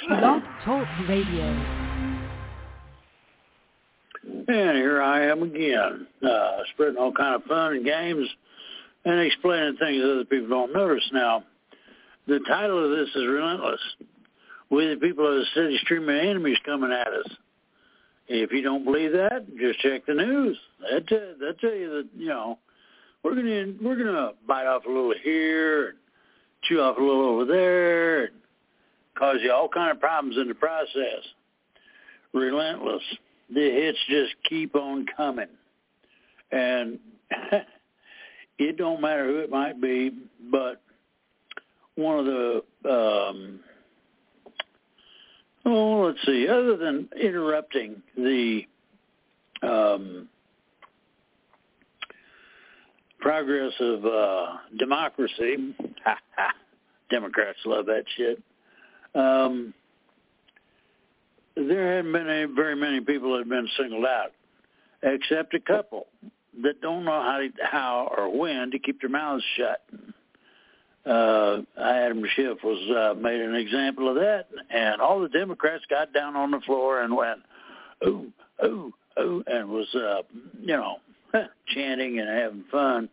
Blog Talk Radio. And here I am again, spreading all kind of fun and games and explaining things other people don't notice. Now, the title of this is Relentless. We the people of a steady stream of enemies coming at us. If you don't believe that, just check the news. They'll tell you that, we're gonna bite off a little here and chew off a little over there and cause you all kind of problems in the process. Relentless. The hits just keep on coming. And it don't matter who it might be, but one of the, let's see, other than interrupting the progress of democracy, Democrats love that shit, there haven't been very many people that have been singled out, except a couple that don't know how or when to keep their mouths shut. Adam Schiff was made an example of that, and all the Democrats got down on the floor and went, ooh, ooh, ooh, and was, chanting and having fun.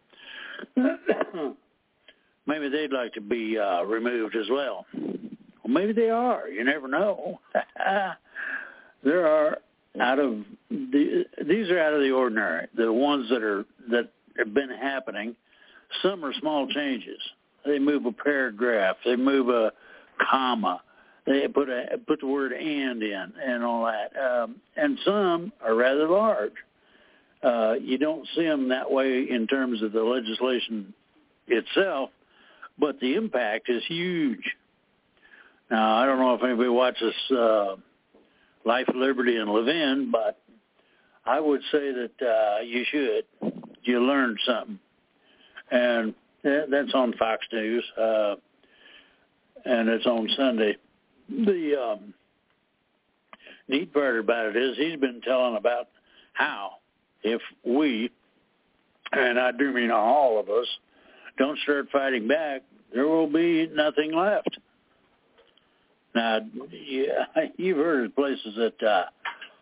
Maybe they'd like to be removed as well. Well, maybe they are. You never know. These are out of the ordinary. The ones that have been happening. Some are small changes. They move a paragraph. They move a comma. They put the word "and" in and all that. And some are rather large. You don't see them that way in terms of the legislation itself, but the impact is huge. Now, I don't know if anybody watches Life, Liberty, and Levin, but I would say that you should. You learn something. And that's on Fox News, and it's on Sunday. The neat part about it is he's been telling about how if we, and I do mean all of us, don't start fighting back, there will be nothing left. Now, you've heard of places that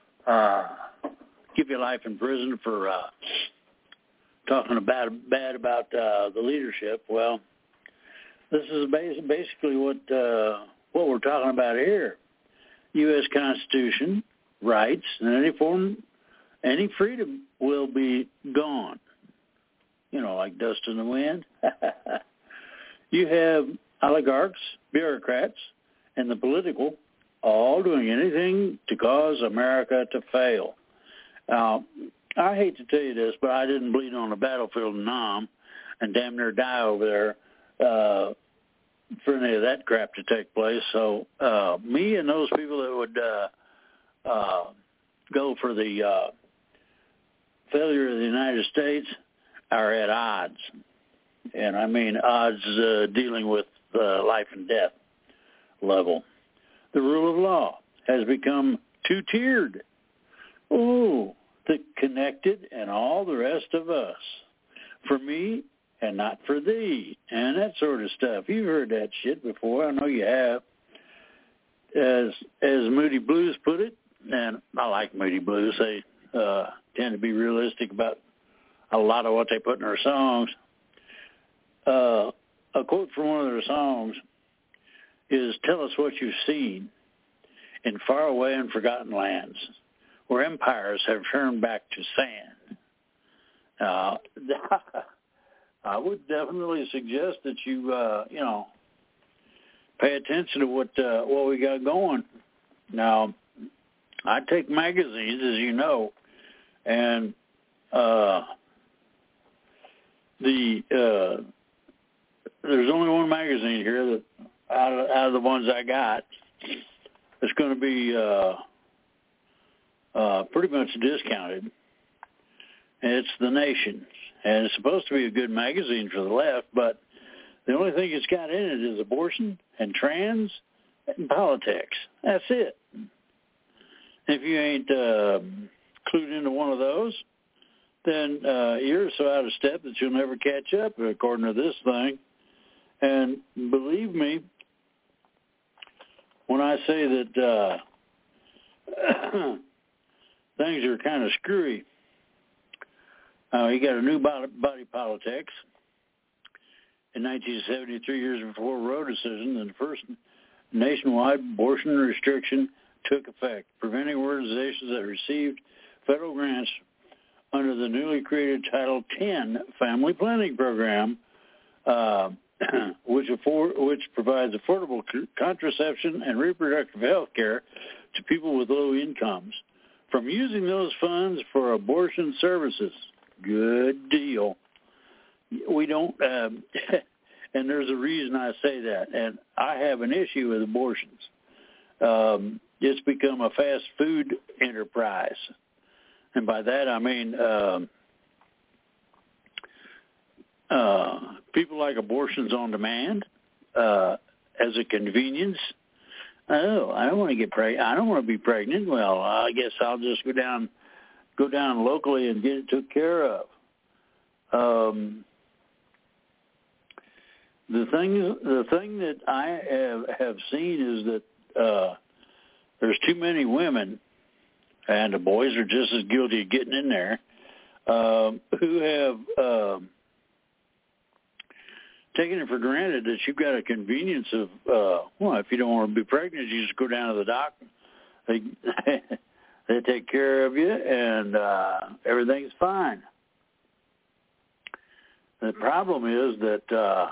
give you life in prison for talking bad about the leadership. Well, this is basically what we're talking about here. U.S. Constitution, rights, and any freedom will be gone. Like dust in the wind. You have oligarchs, bureaucrats, and the political all doing anything to cause America to fail. Now, I hate to tell you this, but I didn't bleed on the battlefield in Nam and damn near die over there for any of that crap to take place. So me and those people that would go for the failure of the United States are at odds. And I mean odds dealing with life and death level. The rule of law has become two-tiered. Oh, the connected and all the rest of us. For me and not for thee. And that sort of stuff. You've heard that shit before. I know you have. As Moody Blues put it, and I like Moody Blues. They tend to be realistic about a lot of what they put in their songs. A quote from one of their songs is, "Tell us what you've seen in faraway and forgotten lands, where empires have turned back to sand." I would definitely suggest that you, pay attention to what we got going. Now, I take magazines, as you know, and there's only one magazine here that out of the ones I got, it's going to be pretty much discounted. And it's The Nation. And it's supposed to be a good magazine for the left, but the only thing it's got in it is abortion and trans and politics. That's it. If you ain't clued into one of those, then you're so out of step that you'll never catch up, according to this thing. And believe me, when I say that things are kind of screwy, you got a new body politics. In 1970, 3 years before Roe decision, the first nationwide abortion restriction took effect, preventing organizations that received federal grants under the newly created Title X Family Planning Program, which provides affordable contraception and reproductive health care to people with low incomes, from using those funds for abortion services. Good deal. We don't, and there's a reason I say that, and I have an issue with abortions. It's become a fast food enterprise, and by that I mean people like abortions on demand as a convenience. Oh, I don't want to get pregnant. I don't want to be pregnant. Well, I guess I'll just go down locally and get it took care of. The thing that I have seen is that there's too many women, and the boys are just as guilty of getting in there, who have taken it for granted that you've got a convenience of, if you don't want to be pregnant, you just go down to the doctor. They take care of you, and everything's fine. The problem is that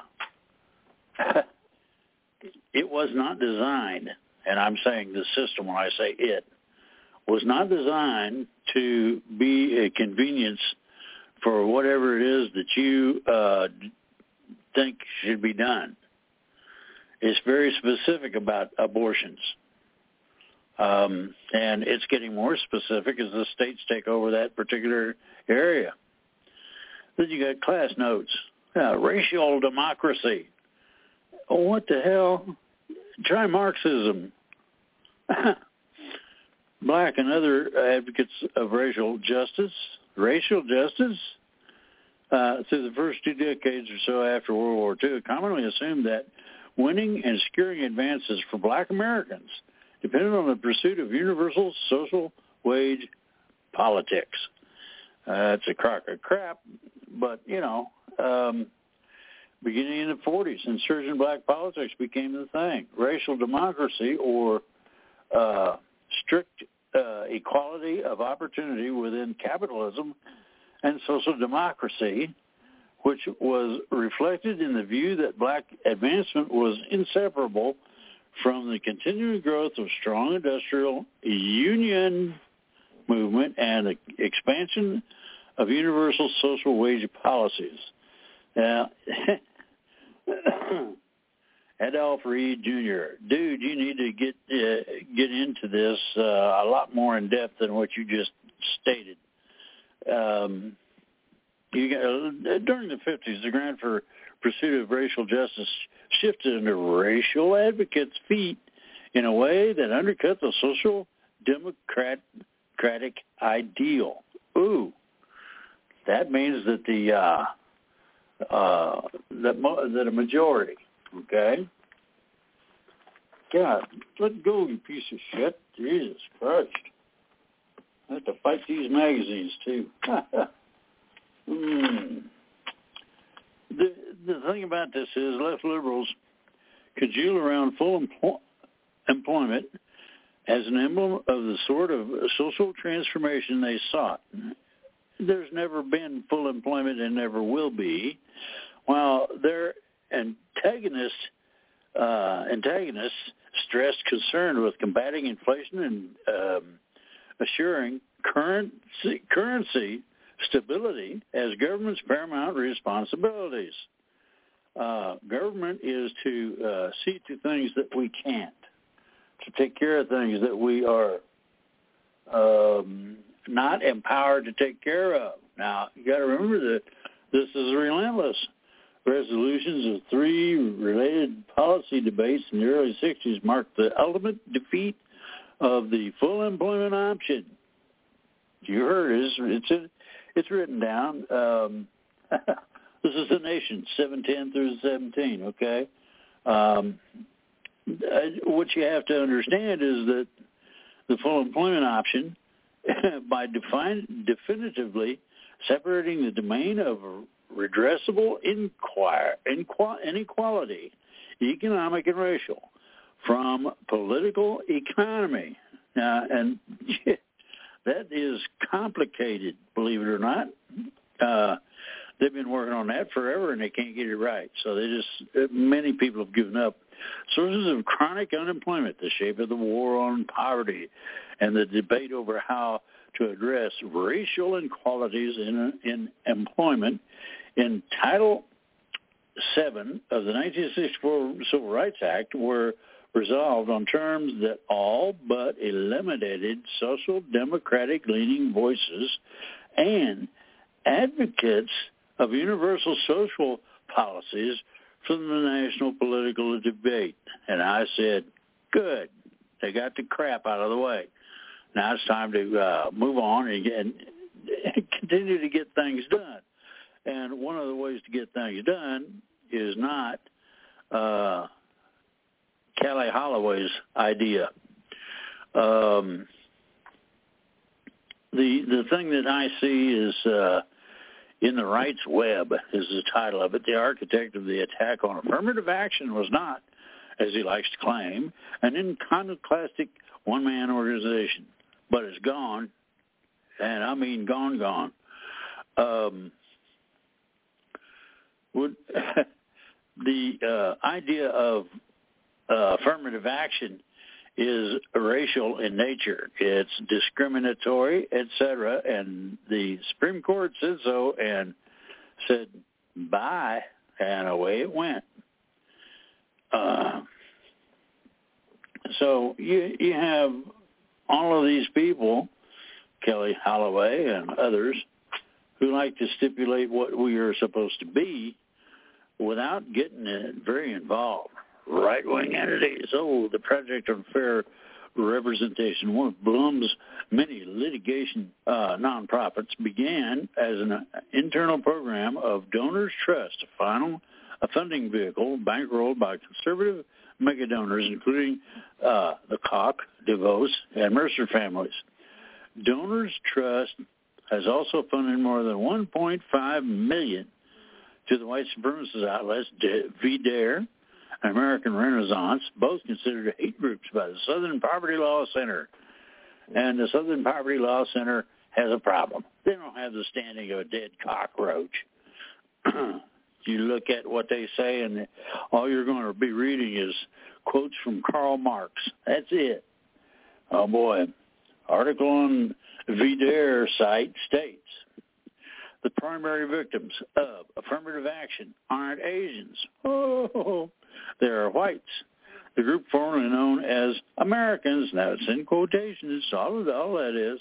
it was not designed, and I'm saying the system when I say it, was not designed to be a convenience for whatever it is that you think should be done. It's very specific about abortions. And it's getting more specific as the states take over that particular area. Then you got class notes, racial democracy. Oh, what the hell? Try Marxism. Black and other advocates of racial justice, through the first 2 decades or so after World War II, commonly assumed that winning and securing advances for black Americans depended on the pursuit of universal social wage politics. It's a crock of crap, but, beginning in the 40s, insurgent black politics became the thing. Racial democracy, or strict equality of opportunity within capitalism and social democracy, which was reflected in the view that black advancement was inseparable from the continuing growth of strong industrial union movement and the expansion of universal social wage policies. Now, Adolph Reed Jr., dude, you need to get into this a lot more in depth than what you just stated. During the 50s, the ground for pursuit of racial justice shifted into racial advocates' feet in a way that undercut the social democratic ideal. Ooh, that means that that a majority, okay? God, let go, you piece of shit. Jesus Christ. I have to fight these magazines, too. The thing about this is left liberals cajole around full employment as an emblem of the sort of social transformation they sought. There's never been full employment and never will be, while their antagonists stressed concern with combating inflation and assuring currency stability as government's paramount responsibilities. Government is to see to things that we can't, to take care of things that we are not empowered to take care of. Now, you got to remember that this is relentless. Resolutions of 3 related policy debates in the early 60s marked the ultimate defeat of the full employment option. You heard it. It's written down. This is The Nation, 710 through 17, okay? what you have to understand is that the full employment option, by definitively separating the domain of redressable inequality, economic and racial, from political economy. And that is complicated, believe it or not. They've been working on that forever, and they can't get it right. So many people have given up. Sources of chronic unemployment, the shape of the war on poverty, and the debate over how to address racial inequalities in employment in Title VII of the 1964 Civil Rights Act were resolved on terms that all but eliminated social democratic-leaning voices and advocates of universal social policies from the national political debate. And I said, good, they got the crap out of the way. Now it's time to move on and continue to get things done. And one of the ways to get things done is not Kelly Holloway's idea. The thing that I see is In the Rights Web is the title of it. The architect of the attack on affirmative action was not, as he likes to claim, an iconoclastic one-man organization, but it's gone, and I mean gone. The idea of affirmative action is racial in nature. It's discriminatory, etc., and the Supreme Court said so and said bye, and away it went. So you have all of these people, Kelly Holloway and others, who like to stipulate what we are supposed to be without getting very involved. Right-wing entities. The Project on Fair Representation, one of Blum's many litigation nonprofits, began as an internal program of Donors Trust, a funding vehicle bankrolled by conservative mega donors, including the Koch, DeVos, and Mercer families. Donors Trust has also funded more than $1.5 million to the white supremacist outlets VDARE and American Renaissance, both considered hate groups by the Southern Poverty Law Center. And the Southern Poverty Law Center has a problem. They don't have the standing of a dead cockroach. You look at what they say, and all you're going to be reading is quotes from Karl Marx. That's it. Oh, boy. Article on VDARE site states, the primary victims of affirmative action aren't Asians. They are whites. The group formerly known as Americans, now it's in quotations, all that is.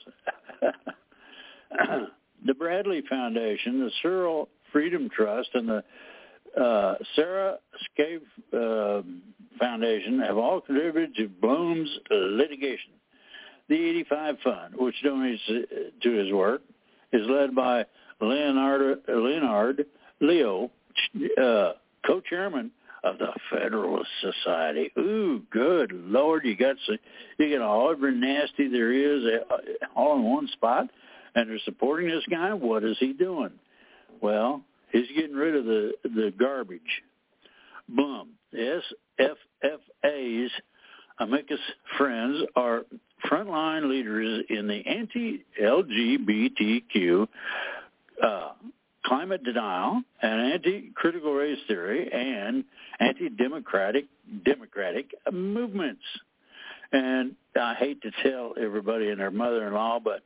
The Bradley Foundation, the Cyril Freedom Trust, and the Sarah Scaife Foundation have all contributed to Blum's litigation. The 85 Fund, which donates to his work, is led by Leonard Leo, co-chairman of the Federalist Society. Ooh, good Lord, you get all every nasty there is all in one spot, and they're supporting this guy. What is he doing? Well, he's getting rid of the garbage. Blum, SFFA's amicus friends are frontline leaders in the anti-LGBTQ climate denial and anti-critical race theory and anti-democratic movements. And I hate to tell everybody and their mother-in-law, but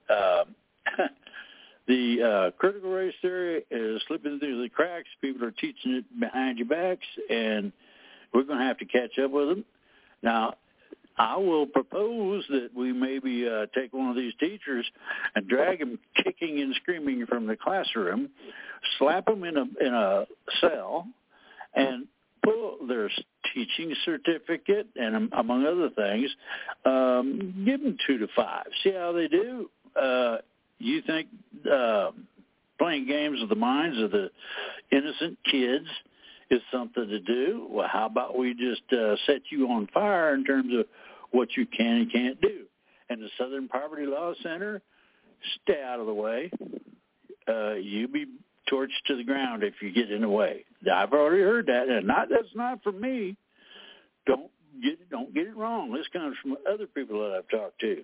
the critical race theory is slipping through the cracks. People are teaching it behind your backs, and we're going to have to catch up with them. Now, I will propose that we maybe take one of these teachers and drag them kicking and screaming from the classroom, slap them in a cell, and pull their teaching certificate, and among other things, give them 2 to 5. See how they do. You think playing games with the minds of the innocent kids is something to do. Well, how about we just set you on fire in terms of what you can and can't do? And the Southern Poverty Law Center, stay out of the way. You be torched to the ground if you get in the way. I've already heard that, and that's not from me. Don't get it wrong. This comes from other people that I've talked to.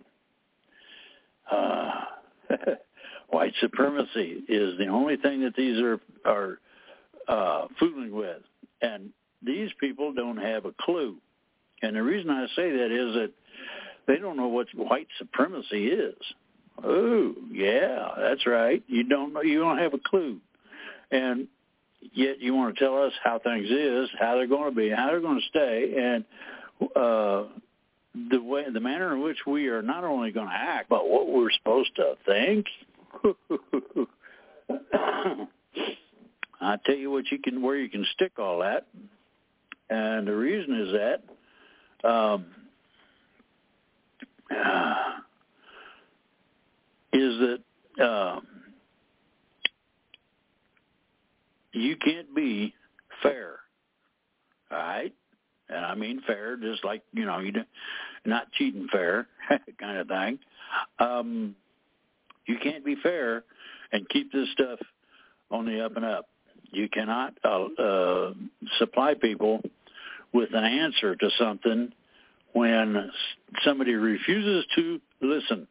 White supremacy is the only thing that these are fooling with, and these people don't have a clue. And the reason I say that is that they don't know what white supremacy is. Oh, yeah, that's right. You don't know. You don't have a clue, and yet you want to tell us how things is, how they're going to be, how they're going to stay, and the manner in which we are not only going to act, but what we're supposed to think. I tell you what, where you can stick all that, and the reason is that you can't be fair, all right? And I mean fair, just like, you not cheating fair kind of thing. You can't be fair and keep this stuff on the up and up. You cannot supply people with an answer to something when somebody refuses to listen.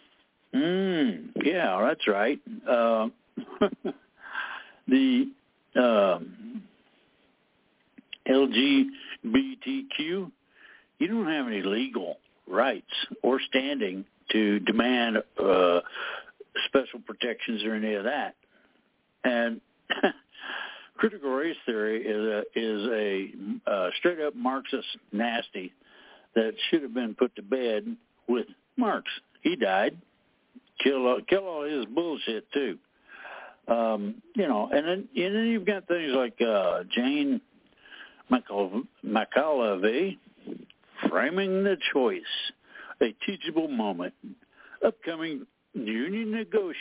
Yeah, that's right. The LGBTQ, you don't have any legal rights or standing to demand special protections or any of that. And critical race theory is a straight-up Marxist nasty that should have been put to bed with Marx. He died. Kill all his bullshit too. And then you've got things like Jane McAuliffe, Framing the Choice, a teachable moment, upcoming union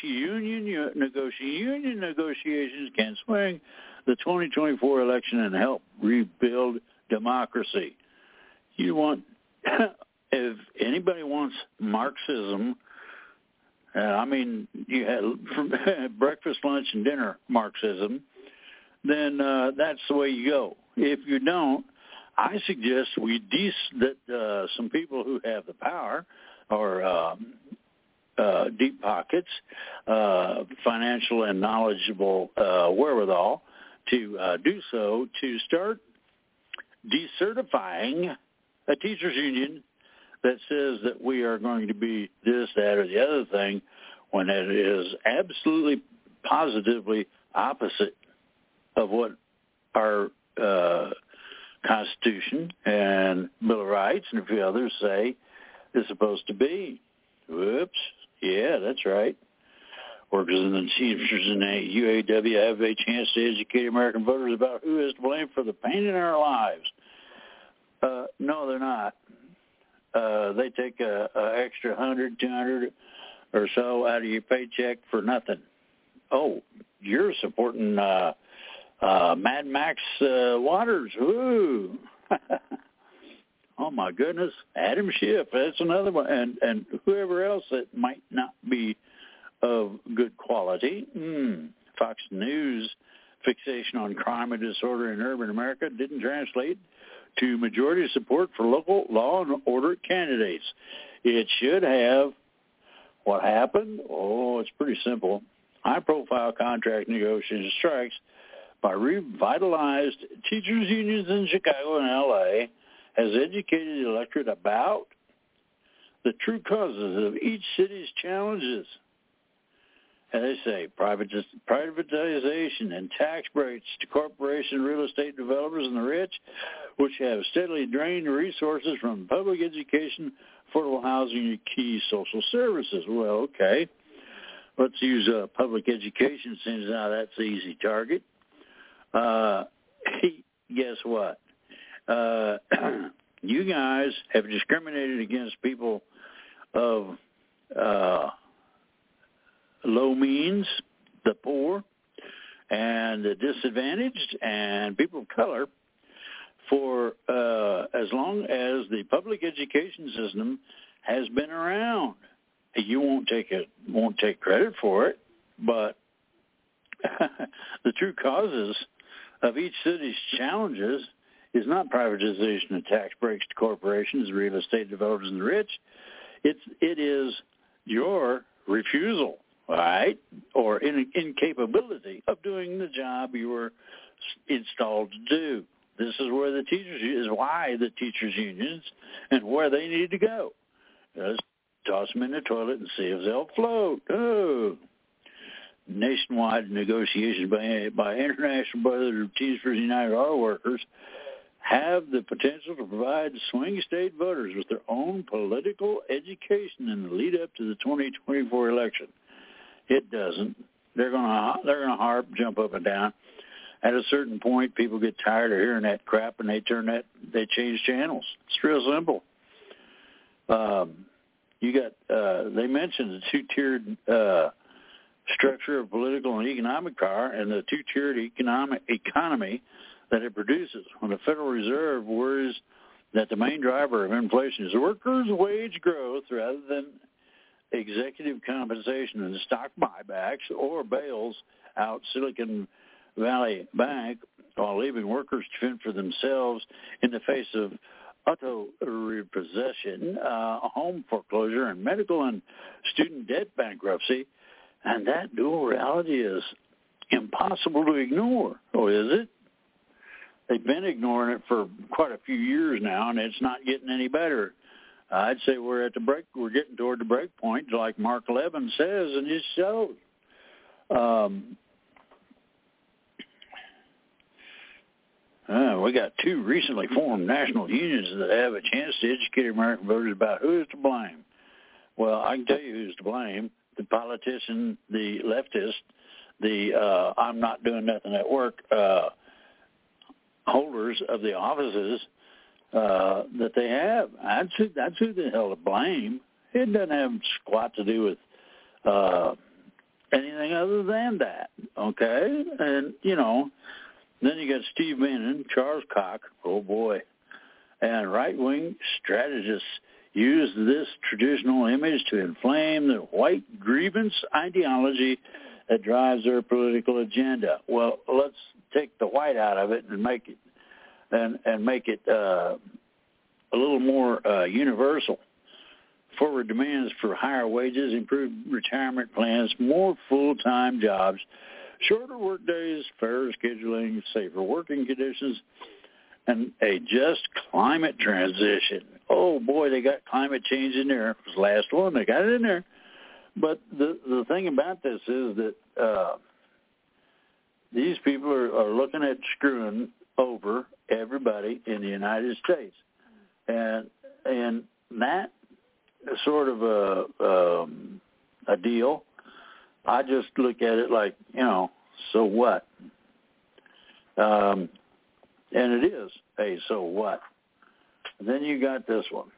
negotiations can swing the 2024 election and help rebuild democracy. If anybody wants Marxism, you had from breakfast, lunch, and dinner Marxism, then that's the way you go. If you don't, I suggest that some people who have the power or deep pockets, financial and knowledgeable wherewithal to do so, to start decertifying a teachers union that says that we are going to be this, that, or the other thing, when it is absolutely, positively opposite of what our Constitution and Bill of Rights and a few others say is supposed to be. Whoops. Yeah, that's right. Workers and the teachers in the UAW have a chance to educate American voters about who is to blame for the pain in our lives. No, they're not. They take a extra 100, 200 or so out of your paycheck for nothing. Oh, you're supporting Mad Max Waters. Ooh. Oh, my goodness. Adam Schiff, that's another one. And whoever else that might not be of good quality. Fox News fixation on crime and disorder in urban America didn't translate to majority support for local law and order candidates. It should have. What happened? Oh, it's pretty simple. High-profile contract negotiation strikes by revitalized teachers' unions in Chicago and L.A. has educated the electorate about the true causes of each city's challenges. And they say privatization and tax breaks to corporation real estate developers and the rich, which have steadily drained resources from public education, affordable housing, and key social services. Well, okay. Let's use public education since now that's the easy target. Guess what? You guys have discriminated against people of low means, the poor, and the disadvantaged and people of color for as long as the public education system has been around. You won't take credit for it, but the true causes of each city's challenges is not privatization and tax breaks to corporations, real estate developers, and the rich. It is your refusal, right, or incapability of doing the job you were installed to do. This is where why the teachers' unions and where they need to go. Just toss them in the toilet and see if they'll float. Oh. Nationwide negotiations by International Brotherhood of Teamsters United Auto Workers have the potential to provide swing state voters with their own political education in the lead up to the 2024 election. It doesn't. They're gonna jump up and down. At a certain point, people get tired of hearing that crap, and they change channels. It's real simple. They mentioned the two-tiered structure of political and economic power and the two-tiered economy that it produces. When the Federal Reserve worries that the main driver of inflation is workers' wage growth rather than executive compensation and stock buybacks, or bails out Silicon Valley Bank while leaving workers to fend for themselves in the face of auto repossession, home foreclosure, and medical and student debt bankruptcy. And that dual reality is impossible to ignore. Oh, is it? They've been ignoring it for quite a few years now, and it's not getting any better. I'd say we're getting toward the break point, like Mark Levin says in his show. We got two recently formed national unions that have a chance to educate American voters about who is to blame. Well, I can tell you who's to blame. The politician, the leftist, the I'm not doing nothing at work holders of the offices that they have. That's who the hell to blame. It doesn't have squat to do with anything other than that, okay? And, then you got Steve Bannon, Charles Koch, oh boy, and right-wing strategists use this traditional image to inflame the white grievance ideology that drives their political agenda. Well, let's take the white out of it and make it a little more universal. Forward demands for higher wages, improved retirement plans, more full-time jobs, shorter work days, fairer scheduling, safer working conditions, and a just climate transition. Oh, boy, they got climate change in there. It was the last one. They got it in there. But the thing about this is that these people are looking at screwing over everybody in the United States. And that sort of a deal, I just look at it like, so what? And it is a so what. And then you got this one.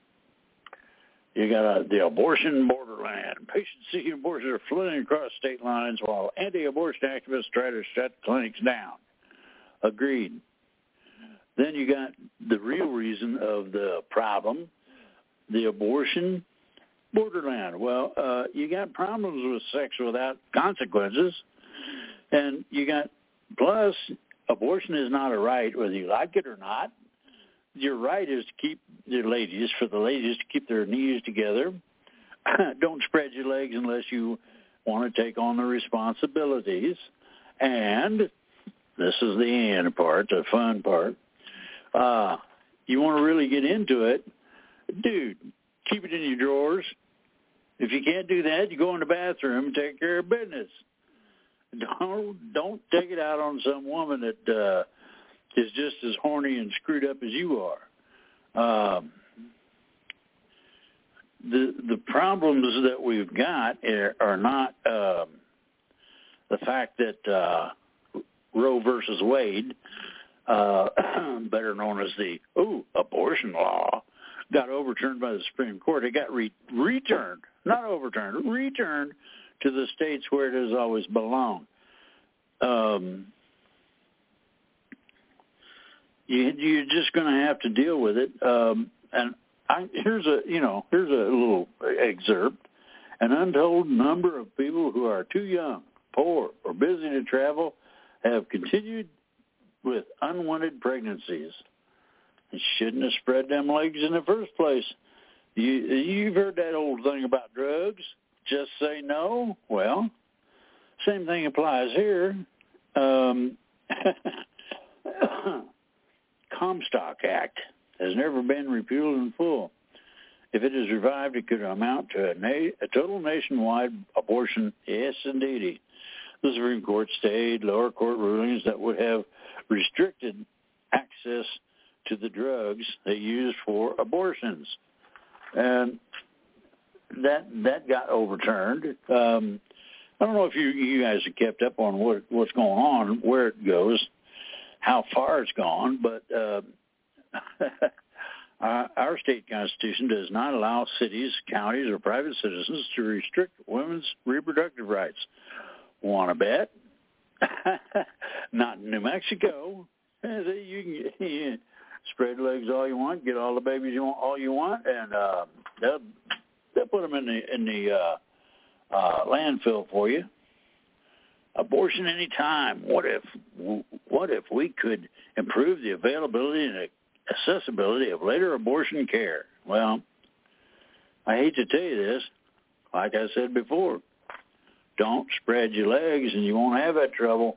You got the abortion borderland. Patients seeking abortion are flooding across state lines while anti-abortion activists try to shut clinics down. Agreed. Then you got the real reason of the problem, the abortion borderland. Well, you got problems with sex without consequences, and you got, plus, abortion is not a right, whether you like it or not. Your right is to keep the ladies to keep their knees together. Don't spread your legs unless you want to take on the responsibilities. And this is the end part, the fun part. You want to really get into it, dude, keep it in your drawers. If you can't do that, you go in the bathroom and take care of business. Don't take it out on some woman that is just as horny and screwed up as you are. The problems that we've got are not the fact that Roe versus Wade, better known as the abortion law, got overturned by the Supreme Court. It got returned, not overturned, returned to the states where it has always belonged. you're just going to have to deal with it. And here's a little excerpt. An untold number of people who are too young, poor, or busy to travel have continued with unwanted pregnancies. It shouldn't have spread them legs in the first place. You've heard that old thing about drugs. Just say no. Well, same thing applies here. Comstock Act has never been repealed in full. If it is revived, it could amount to a total nationwide abortion. Yes, indeed. The Supreme Court stayed lower court rulings that would have restricted access to the drugs they use for abortions. And that got overturned. I don't know if you guys have kept up on what's going on, where it goes, how far it's gone, but our state constitution does not allow cities, counties, or private citizens to restrict women's reproductive rights. Want to bet? Not in New Mexico. You can spread legs all you want, get all the babies you want, all you want, and they'll put them in the landfill for you. Abortion any time. What if we could improve the availability and accessibility of later abortion care? Well, I hate to tell you this. Like I said before, don't spread your legs and you won't have that trouble.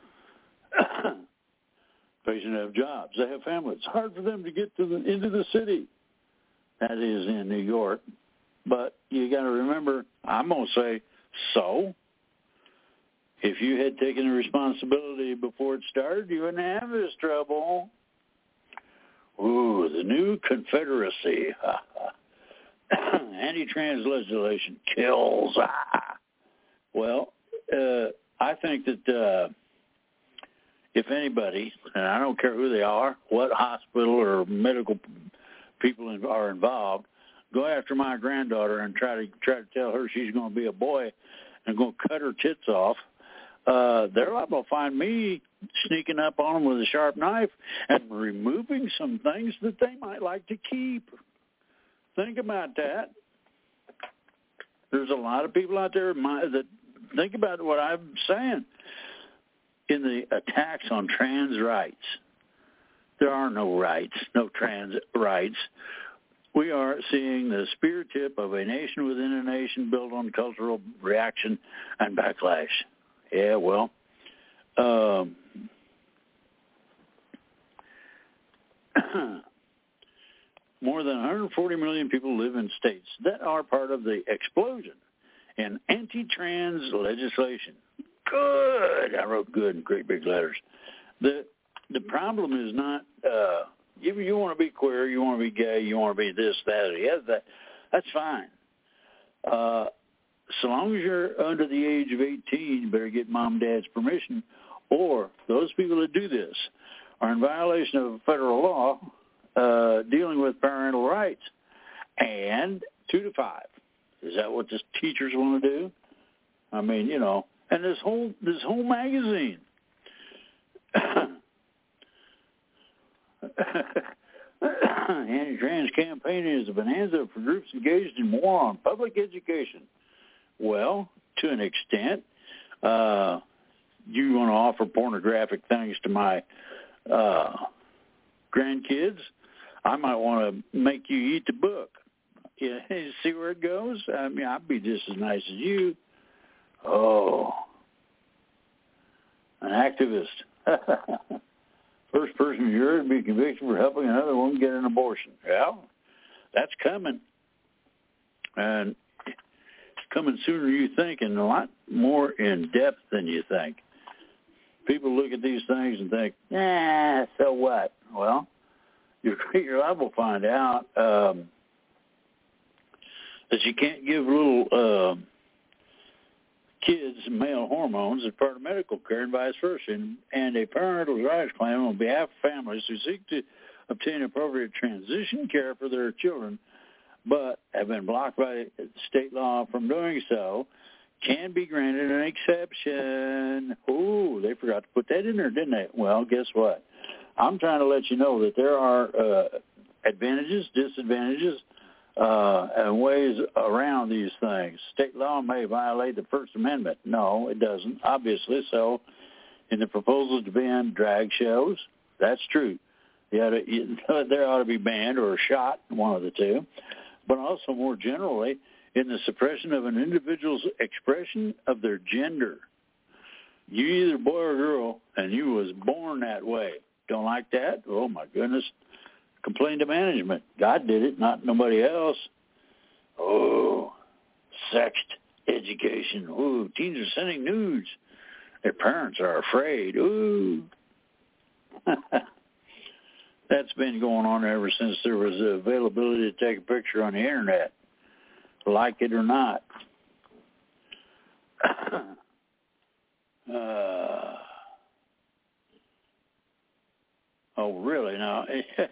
Patients have jobs. They have families. It's hard for them to get into the city. That is in New York. But you got to remember, I'm going to say, so if you had taken the responsibility before it started, you wouldn't have this trouble. Ooh, the new Confederacy. Anti-trans legislation kills. Well, I think that if anybody, and I don't care who they are, what hospital or medical people are involved, go after my granddaughter and try to tell her she's going to be a boy and going to cut her tits off, they're liable to find me sneaking up on them with a sharp knife and removing some things that they might like to keep. Think about that. There's a lot of people out there that think about what I'm saying. In the attacks on trans rights, there are no rights, no trans rights. We are seeing the spear tip of a nation within a nation built on cultural reaction and backlash. Yeah, well, more than 140 million people live in states that are part of the explosion in anti-trans legislation. Good. I wrote good in great big letters. The problem is not you want to be queer, you want to be gay, you want to be this, that, or the other. That's fine. So long as you're under the age of 18, you better get mom and dad's permission, or those people that do this are in violation of federal law dealing with parental rights. And 2 to 5. Is that what the teachers want to do? I mean, you know. And this whole magazine, anti-trans campaign is a bonanza for groups engaged in war on public education. Well, to an extent, you want to offer pornographic things to my grandkids, I might want to make you eat the book. You see where it goes? I mean, I'd be just as nice as you. Oh, an activist. First person in Europe to be convicted for helping another woman get an abortion. Well, that's coming. And it's coming sooner than you think and a lot more in depth than you think. People look at these things and think, so what? Well, you're liable to find out that you can't give little kids male hormones as part of medical care and vice versa, and a parental rights claim on behalf of families who seek to obtain appropriate transition care for their children but have been blocked by state law from doing so can be granted an exception. Oh, they forgot to put that in there, didn't they? Well, guess what? I'm trying to let you know that there are advantages, disadvantages, and ways around these things. State law may violate the First Amendment. No, it doesn't, obviously. So in the proposal to ban drag shows, that's true. They ought to be banned or shot, one of the two. But also more generally, in the suppression of an individual's expression of their gender. You either boy or girl, and you was born that way. Don't like that? Oh, my goodness. Complain to management. God did it, not nobody else. Oh, sex education. Ooh, teens are sending nudes. Their parents are afraid. Ooh. That's been going on ever since there was the availability to take a picture on the Internet, like it or not. Oh, really? Now,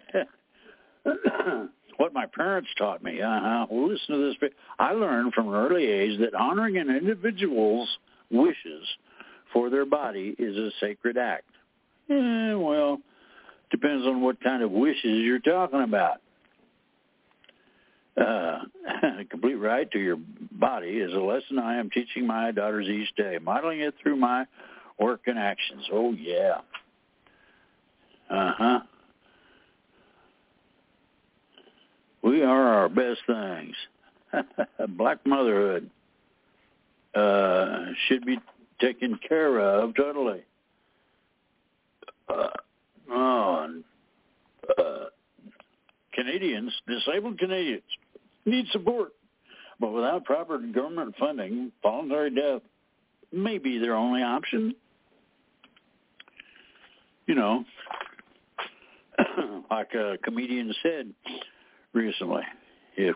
what my parents taught me, well, listen to this. I learned from an early age that honoring an individual's wishes for their body is a sacred act. Well, depends on what kind of wishes you're talking about. Complete right to your body is a lesson I am teaching my daughters each day, modeling it through my work and actions. Oh, yeah. We are our best things. Black motherhood should be taken care of totally. Canadians, disabled Canadians, need support. But without proper government funding, voluntary death may be their only option. You know, like a comedian said recently, if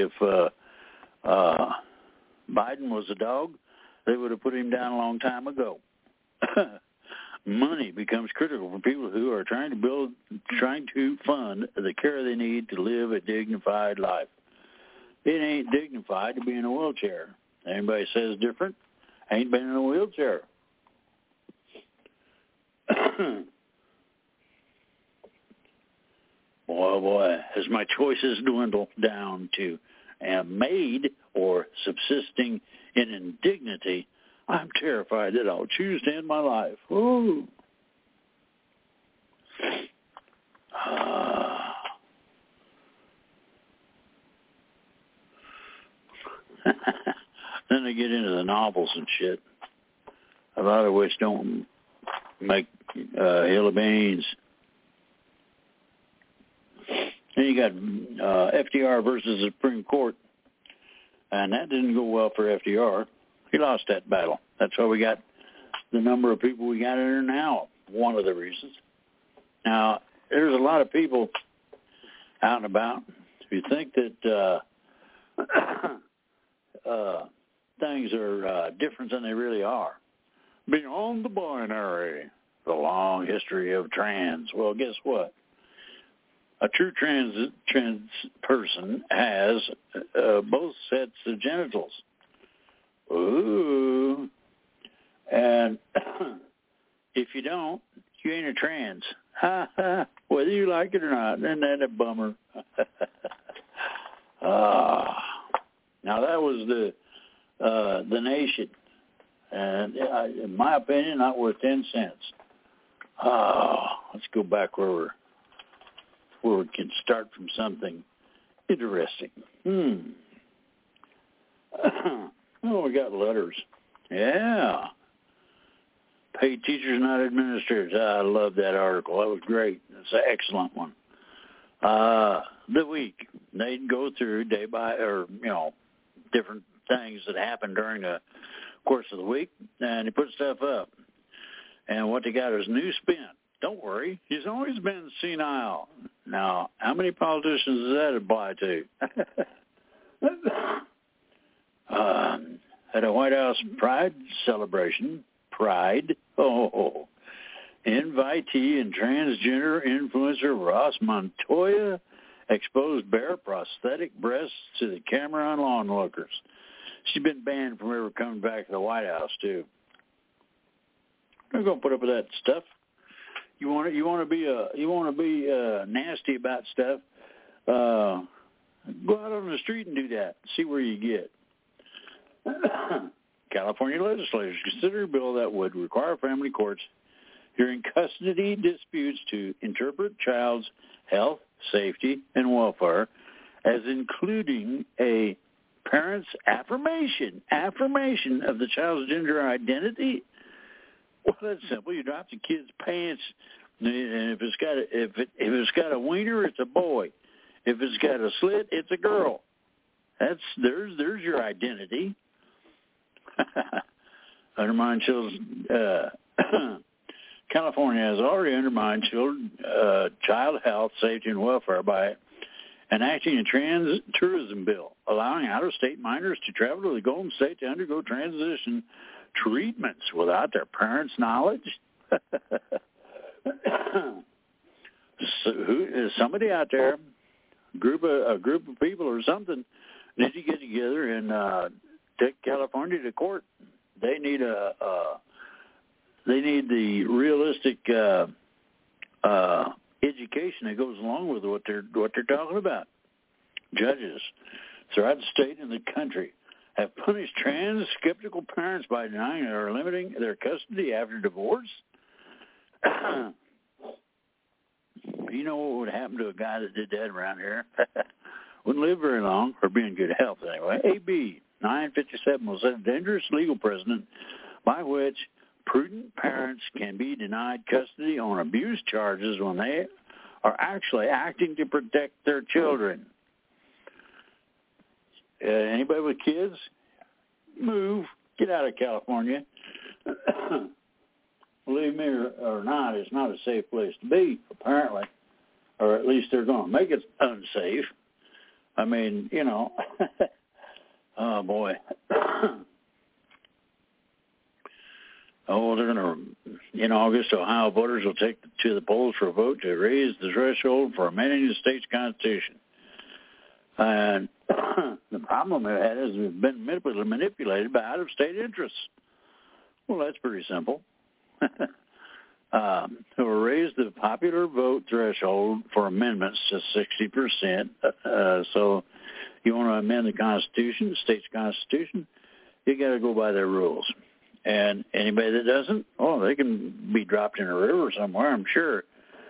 Biden was a dog, they would have put him down a long time ago. Money becomes critical for people who are trying to fund the care they need to live a dignified life. It ain't dignified to be in a wheelchair. Anybody says different, ain't been in a wheelchair. Boy, as my choices dwindle down to am made or subsisting in indignity, I'm terrified that I'll choose to end my life. Ooh. Then they get into the novels and shit, a lot of which don't make hill of beans. Then you got FDR versus the Supreme Court, and that didn't go well for FDR. He lost that battle. That's why we got the number of people we got in there now, one of the reasons. Now, there's a lot of people out and about who think that things are different than they really are. Beyond the binary, the long history of trans. Well, guess what? A true trans person has both sets of genitals. Ooh. And if you don't, you ain't a trans. Whether you like it or not. Isn't that a bummer? Now, that was the nation. And in my opinion, not worth 10 cents. Let's go back where we can start from something interesting. Oh, we got letters. Yeah. Paid teachers, not administrators. I love that article. That was great. It's an excellent one. The week, they'd go through day by, different things that happened during the course of the week, and he put stuff up. And what they got is new spin. Don't worry, he's always been senile. Now, how many politicians does that apply to? At a White House Pride celebration, invitee and transgender influencer Ross Montoya exposed bare prosthetic breasts to the camera and onlookers. She's been banned from ever coming back to the White House too. I'm not gonna put up with that stuff. You want to be nasty about stuff. Go out on the street and do that. See where you get. California legislators consider a bill that would require family courts hearing custody disputes to interpret child's health, safety, and welfare as including a parent's affirmation of the child's gender identity. Well, that's simple. You drop the kid's pants, and if it's got a wiener, it's a boy. If it's got a slit, it's a girl. There's your identity. Undermine children. California has already undermined child health, safety, and welfare by enacting a trans tourism bill, allowing out-of-state minors to travel to the Golden State to undergo transition treatments without their parents' knowledge. Somebody out there, a group of people or something, need to get together and take California to court. They need the realistic education that goes along with what they're talking about. Judges throughout the state and the country have punished trans skeptical parents by denying or limiting their custody after divorce. You know what would happen to a guy that did that around here? Wouldn't live very long, or be in good health anyway. AB 957 was a dangerous legal precedent by which prudent parents can be denied custody on abuse charges when they are actually acting to protect their children. Anybody with kids, move, get out of California. Believe me or not, it's not a safe place to be, apparently, or at least they're going to make it unsafe. I mean, you know, oh boy. They're going to, in August, Ohio voters will take to the polls for a vote to raise the threshold for amending the state's constitution. And the problem with that is it's been manipulated by out-of-state interests. Well, that's pretty simple. It will raise the popular vote threshold for amendments to 60%. So you want to amend the Constitution, the state's Constitution, you got to go by their rules. And anybody that doesn't, they can be dropped in a river somewhere, I'm sure.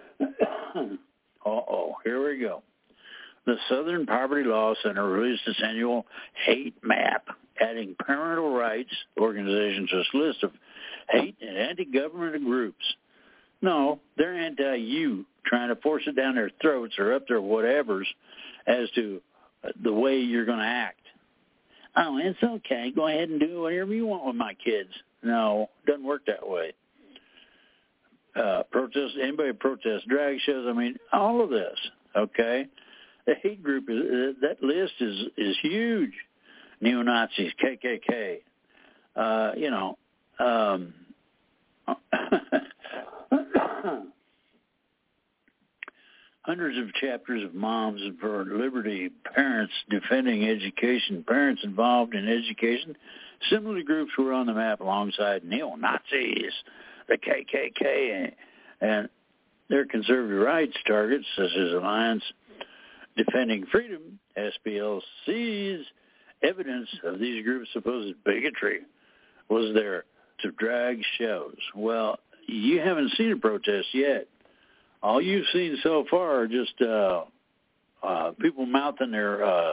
Here we go. The Southern Poverty Law Center released its annual hate map, adding parental rights organizations to its list of hate and anti-government groups. No, they're anti-you, trying to force it down their throats or up their whatevers as to the way you're going to act. Oh, it's okay. Go ahead and do whatever you want with my kids. No, doesn't work that way. Anybody protest drag shows, I mean, all of this, okay? The hate group, that list is huge. Neo-Nazis, KKK, hundreds of chapters of Moms for Liberty, parents defending education, parents involved in education. Similar groups were on the map alongside neo-Nazis, the KKK, and their conservative rights targets, such as Alliance Defending Freedom, SPLC's evidence of these groups' supposed bigotry was there to drag shows. Well, you haven't seen a protest yet. All you've seen so far are just people mouthing their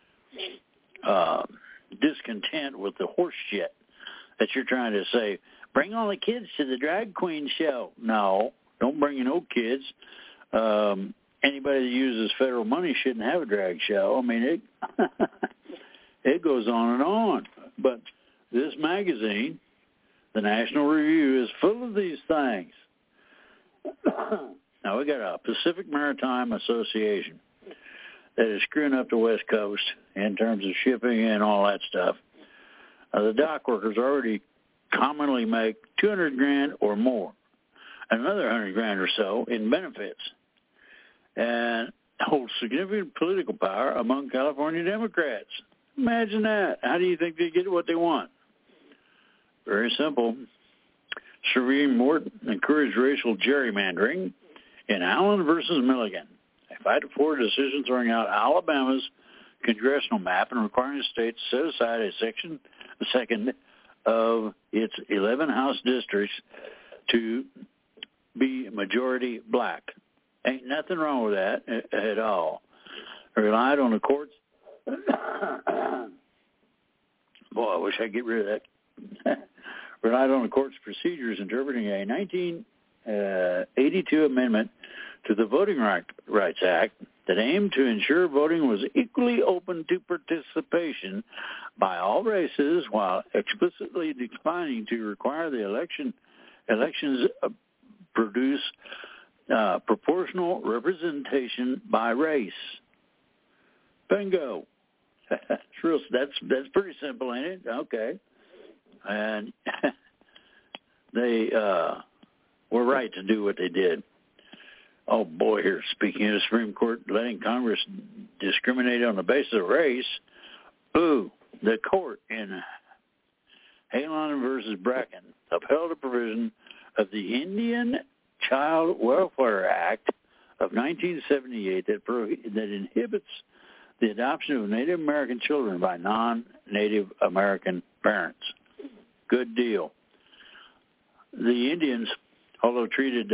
discontent with the horse shit that you're trying to say. Bring all the kids to the drag queen show. No, don't bring no kids. Anybody that uses federal money shouldn't have a drag show. I mean, it goes on and on. But this magazine, the National Review, is full of these things. Now, we got a Pacific Maritime Association that is screwing up the West Coast in terms of shipping and all that stuff. The dock workers already commonly make $200,000 or more, another $100,000 or so in benefits, and hold significant political power among California Democrats. Imagine that. How do you think they get what they want? Very simple. Supreme Court encouraged racial gerrymandering in Allen versus Milligan. A 5-4 decision throwing out Alabama's congressional map and requiring the state to set aside a second of its 11 House districts to be majority black. Ain't nothing wrong with that at all. Relied on the courts. Boy, I wish I could get rid of that. Relied on the court's procedures interpreting a 1982 amendment to the Voting Rights Act that aimed to ensure voting was equally open to participation by all races, while explicitly declining to require the elections produce proportional representation by race. Bingo. That's pretty simple, ain't it? Okay. And they were right to do what they did. Oh, boy, here, speaking of the Supreme Court letting Congress discriminate on the basis of race, the court in Halon versus Bracken upheld a provision of the Indian Child Welfare Act of 1978 that inhibits the adoption of Native American children by non-Native American parents. Good deal. The Indians, although treated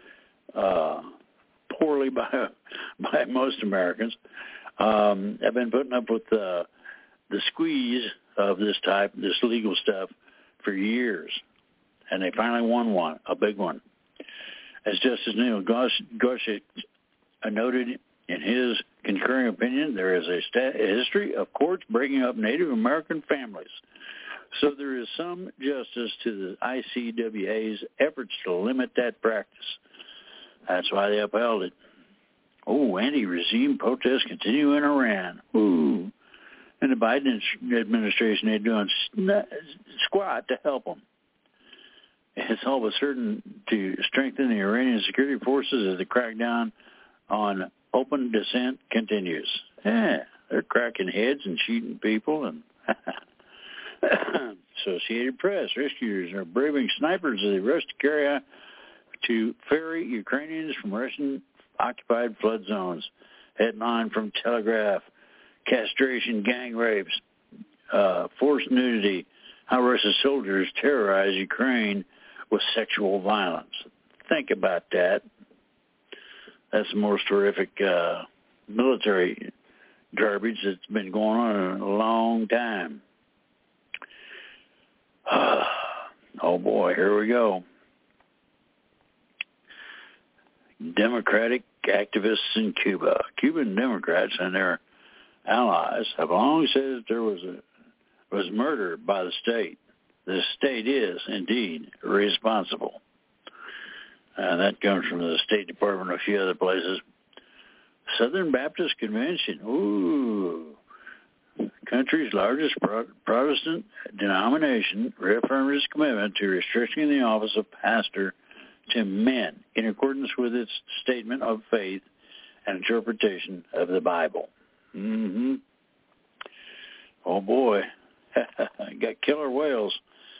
poorly by most Americans, have been putting up with the squeeze of this legal stuff for years. And they finally won one, a big one. As Justice Neil Gorsuch noted in his concurring opinion, there is a history of courts breaking up Native American families. So there is some justice to the ICWA's efforts to limit that practice. That's why they upheld it. Oh, anti-regime protests continue in Iran. Ooh. And the Biden administration ain't doing squat to help them. It's all but certain to strengthen the Iranian security forces as the crackdown on open dissent continues. Yeah, they're cracking heads and shooting people. And Associated Press, rescuers are braving snipers as they rush to carry out to ferry Ukrainians from Russian-occupied flood zones. Headline from Telegraph: castration, gang rapes, forced nudity, how Russia's soldiers terrorize Ukraine with sexual violence. Think about that. That's the most horrific military garbage that's been going on in a long time. Oh, boy, here we go. Democratic activists in Cuba. Cuban Democrats and their allies have long said that there was murder by the state. The state is, indeed, responsible. That comes from the State Department and a few other places. Southern Baptist Convention. Ooh. Country's largest Protestant denomination reaffirmed its commitment to restricting the office of pastor to men in accordance with its statement of faith and interpretation of the Bible. Mm-hmm. Oh, boy. Got killer whales.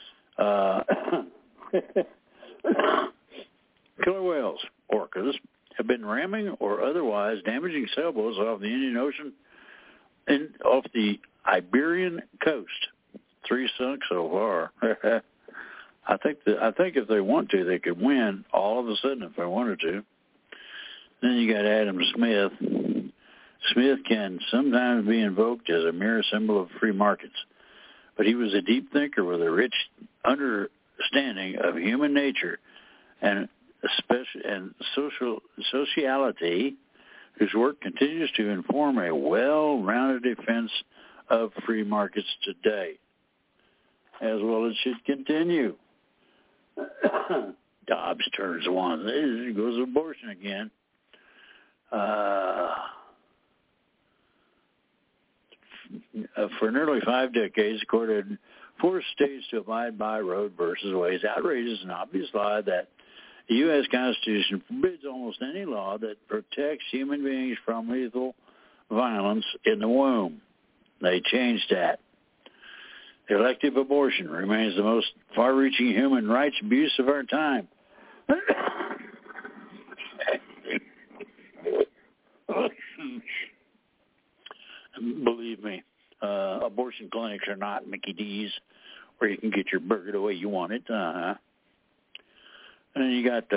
Killer whales, orcas, have been ramming or otherwise damaging sailboats off the Indian Ocean and off the Iberian coast. 3 sunk so far. I think if they want to, they could win all of a sudden if they wanted to. Then you got Adam Smith. Smith can sometimes be invoked as a mere symbol of free markets, but he was a deep thinker with a rich understanding of human nature and sociality, whose work continues to inform a well-rounded defense of free markets today, as well as should continue. Dobbs turns one. There goes abortion again. For nearly 5 decades, the court had forced states to abide by Roe versus Wade's outrageous and obvious law that the U.S. Constitution forbids almost any law that protects human beings from lethal violence in the womb. They changed that. Elective abortion remains the most far-reaching human rights abuse of our time. Believe me, abortion clinics are not Mickey D's where you can get your burger the way you want it. And then you got,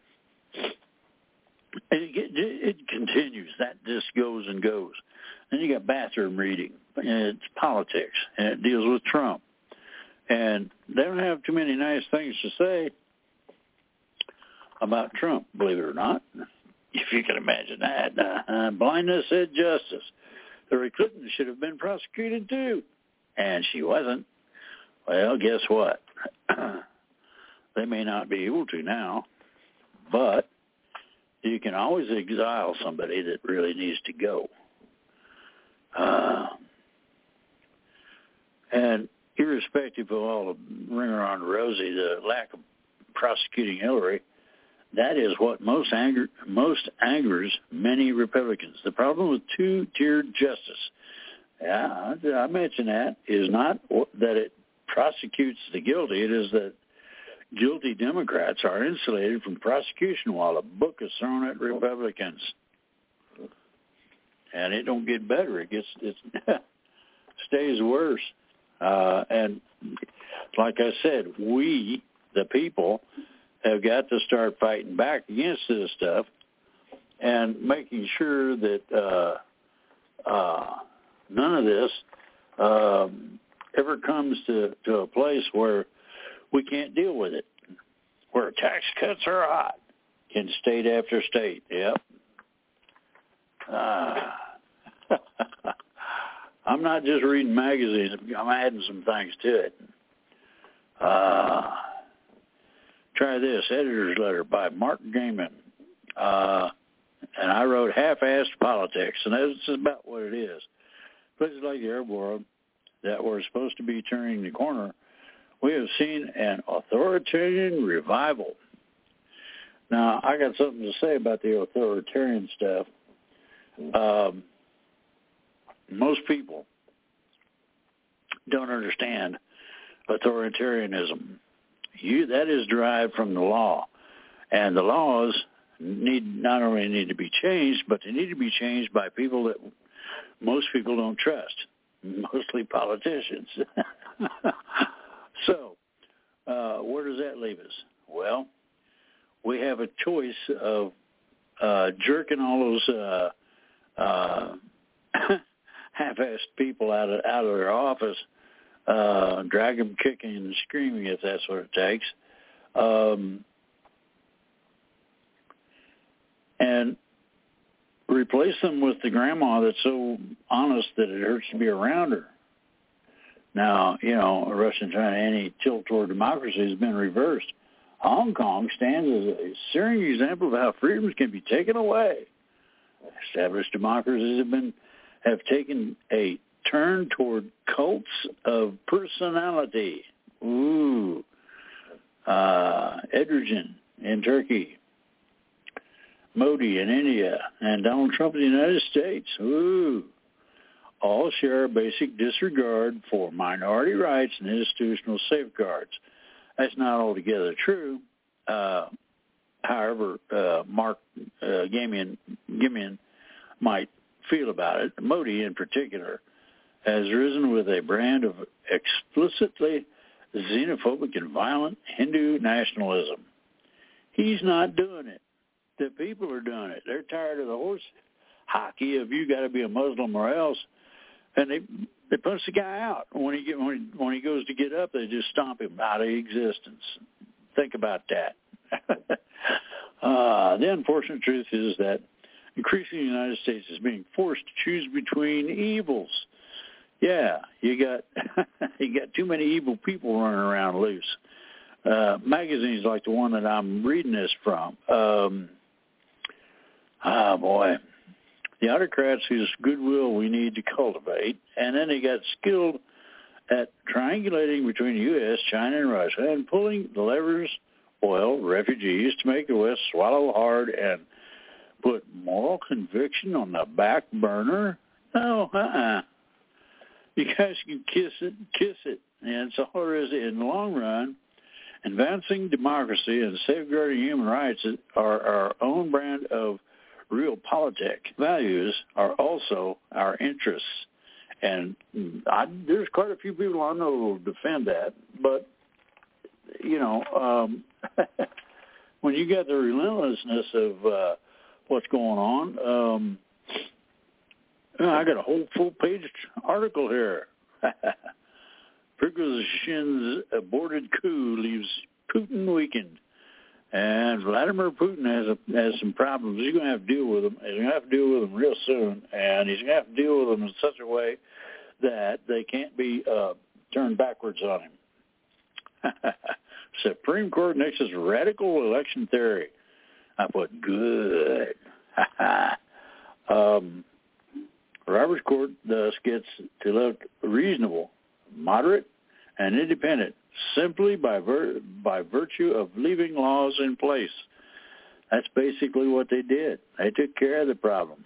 it continues. That just goes and goes. Then you got bathroom reading. It's politics, and it deals with Trump. And they don't have too many nice things to say about Trump, believe it or not, if you can imagine that. Blindness said justice. Hillary Clinton should have been prosecuted too, and she wasn't. Well, guess what? They may not be able to now, but you can always exile somebody that really needs to go. And irrespective of all the ringer on Rosie, the lack of prosecuting Hillary, that is what most angers many Republicans. The problem with two-tiered justice, I mentioned that, is not that it prosecutes the guilty. It is that guilty Democrats are insulated from prosecution while a book is thrown at Republicans. And it don't get better. It stays worse. And like I said, we, the people, have got to start fighting back against this stuff and making sure that none of this ever comes to a place where we can't deal with it, where tax cuts are hot in state after state. Yep. I'm not just reading magazines. I'm adding some things to it. Try this, editor's letter by Mark Gaiman. And I wrote half-assed politics, and that's about what it is. Places like the Arab world that were supposed to be turning the corner, we have seen an authoritarian revival. Now, I got something to say about the authoritarian stuff. Most people don't understand authoritarianism. That is derived from the law. And the laws not only need to be changed, but they need to be changed by people that most people don't trust, mostly politicians. So, where does that leave us? Well, we have a choice of jerking all those half-assed people out of their office, drag them kicking and screaming if that's what it takes, and replace them with the grandma that's so honest that it hurts to be around her. Now, a Russian-China anti-tilt toward democracy has been reversed. Hong Kong stands as a searing example of how freedoms can be taken away. Established democracies have taken a turn toward cults of personality. Ooh. Erdogan in Turkey, Modi in India, and Donald Trump in the United States. Ooh. All share a basic disregard for minority rights and institutional safeguards. That's not altogether true. However, Mark Gamian might feel about it. Modi, in particular, has risen with a brand of explicitly xenophobic and violent Hindu nationalism. He's not doing it. The people are doing it. They're tired of the horse hockey of you got to be a Muslim or else, and they punch the guy out. When he goes to get up, they just stomp him out of existence. Think about that. The unfortunate truth is that increasingly the United States is being forced to choose between evils. Yeah, you got too many evil people running around loose. Magazines like the one that I'm reading this from. The autocrats whose goodwill we need to cultivate, and then they got skilled at triangulating between the U.S., China, and Russia, and pulling the levers, oil, refugees, to make the West swallow hard and put moral conviction on the back burner. No, You guys can kiss it, and it's all there is. In the long run, advancing democracy and safeguarding human rights are our own brand of realpolitik. Values are also our interests. And there's quite a few people I know who will defend that. But, when you got the relentlessness of what's going on, I got a whole full-page article here. Prigozhin's aborted coup leaves Putin weakened. And Vladimir Putin has some problems. He's going to have to deal with them. He's going to have to deal with them real soon. And he's going to have to deal with them in such a way that they can't be turned backwards on him. Supreme Court nixes radical election theory. I put good. Roberts Court thus gets to look reasonable, moderate, and independent simply by virtue of leaving laws in place. That's basically what they did. They took care of the problem.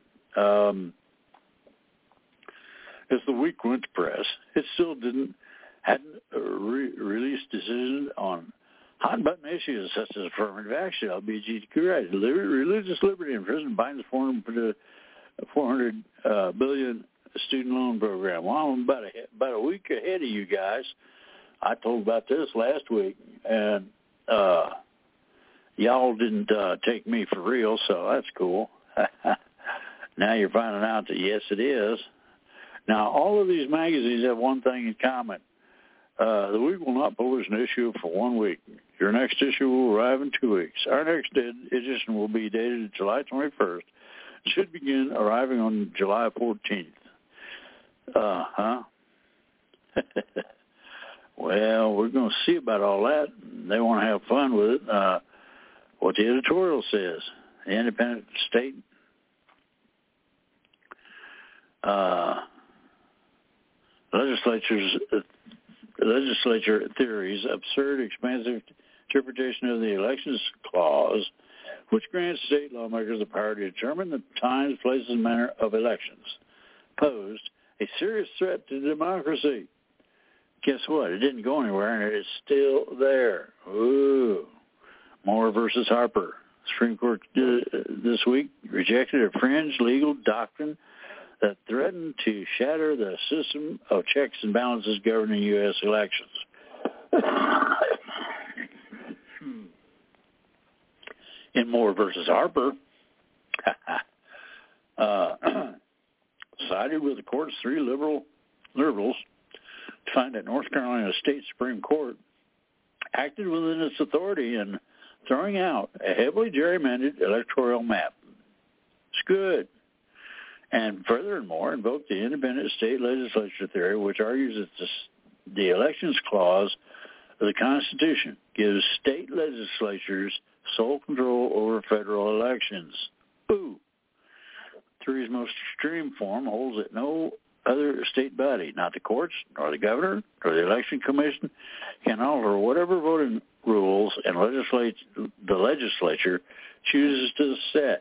As the week went to press, it still hadn't released decisions on hot-button issues such as affirmative action, LGBTQ rights, religious liberty, and President Biden's $400 billion student loan program. Well, I'm about a week ahead of you guys. I told about this last week, and y'all didn't take me for real, so that's cool. Now you're finding out that, yes, it is. Now, all of these magazines have one thing in common. The week will not publish an issue for 1 week. Your next issue will arrive in 2 weeks. Our next edition will be dated July 21st. It should begin arriving on July 14th. Well, we're going to see about all that. They want to have fun with it. What the editorial says, the independent state legislature theories, absurd, expansive interpretation of the elections clause, which grants state lawmakers the power to determine the times, places, and manner of elections, posed a serious threat to democracy. Guess what? It didn't go anywhere, and it is still there. Ooh. Moore versus Harper. Supreme Court this week rejected a fringe legal doctrine that threatened to shatter the system of checks and balances governing U.S. elections. In Moore versus Harper, sided with the court's three liberals to find that North Carolina State Supreme Court acted within its authority in throwing out a heavily gerrymandered electoral map. It's good. And furthermore, invoked the independent state legislature theory, which argues that the elections clause of the Constitution gives state legislatures sole control over federal elections. Ooh. Theory's most extreme form holds that no other state body, not the courts, nor the governor, nor the election commission, can alter whatever voting rules and the legislature chooses to set.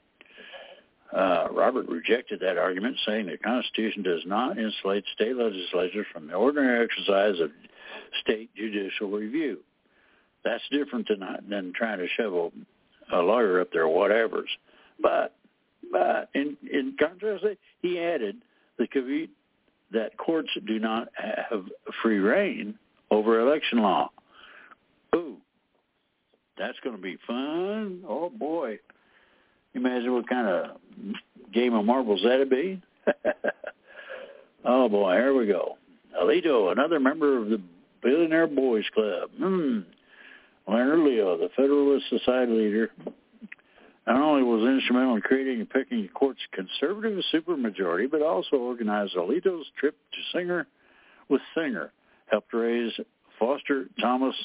Robert rejected that argument, saying the Constitution does not insulate state legislatures from the ordinary exercise of state judicial review. That's different than trying to shove a lawyer up their whatevers. But in contrast, he added the caveat that courts do not have free reign over election law. Ooh, that's going to be fun. Oh, boy. Imagine what kind of game of marbles that'd be. Oh, boy, here we go. Alito, another member of the Billionaire Boys Club. Leonard Leo, the Federalist Society leader, not only was instrumental in creating and picking the court's conservative supermajority, but also organized Alito's trip to Singer with Singer, helped raise Foster Thomas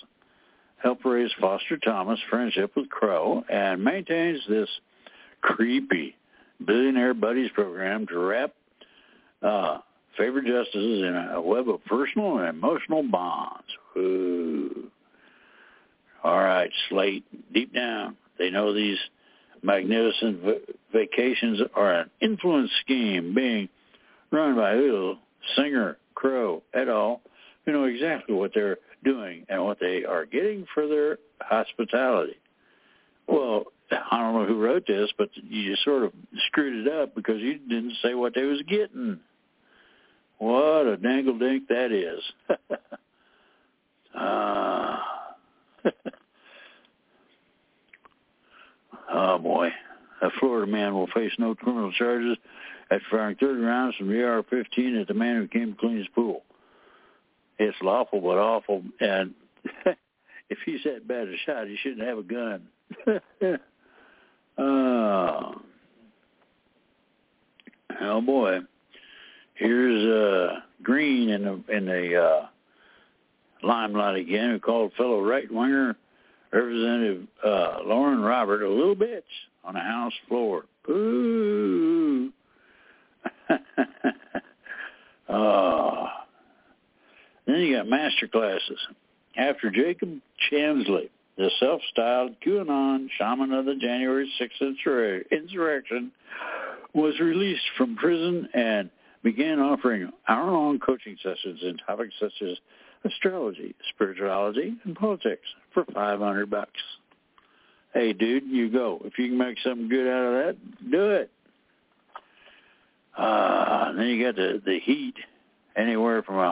friendship with Crow, and maintains this creepy Billionaire Buddies program to wrap favored justices in a web of personal and emotional bonds. Ooh. All right, Slate, deep down, they know these magnificent vacations are an influence scheme being run by who? Singer, crow at all, who know exactly what they're doing and what they are getting for their hospitality. Well, I don't know who wrote this, but you sort of screwed it up because you didn't say what they was getting. What a dangle-dink that is. Oh, boy. A Florida man will face no criminal charges after firing 30 rounds from the AR-15 at the man who came to clean his pool. It's lawful but awful, and if he's that bad a shot, he shouldn't have a gun. Oh, boy. Here's Green in the limelight again, who called fellow right-winger Representative Lauren Robert a little bitch on the House floor. Ooh. Then you got master classes. After Jacob Chansley, the self-styled QAnon shaman of the January 6th insurrection, was released from prison and began offering hour-long coaching sessions in topics such as astrology, spirituality, and politics for $500. Hey, dude, you go. If you can make something good out of that, do it. Then you got the heat, anywhere from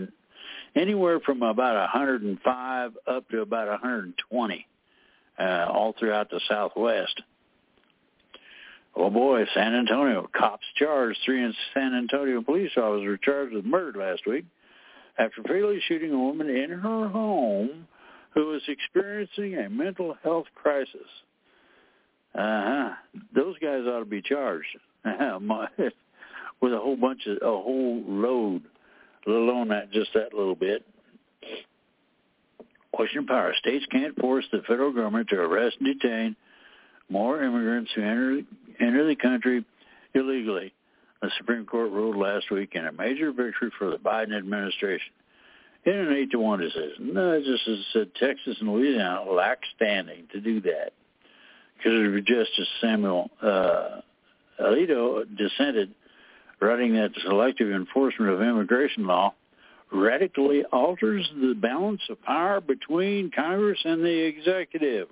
about 105 up to about 120, all throughout the Southwest. Oh, boy, San Antonio. Cops charged 3 San Antonio police officers were charged with murder last week after fatally shooting a woman in her home who was experiencing a mental health crisis. Those guys ought to be charged with a whole load, let alone just that little bit. Washington Power. States can't force the federal government to arrest and detain more immigrants who enter the country illegally, the Supreme Court ruled last week in a major victory for the Biden administration in an 8-1 decision. No, just as said, Texas and Louisiana lack standing to do that because Justice Samuel Alito dissented, writing that the selective enforcement of immigration law radically alters the balance of power between Congress and the executive.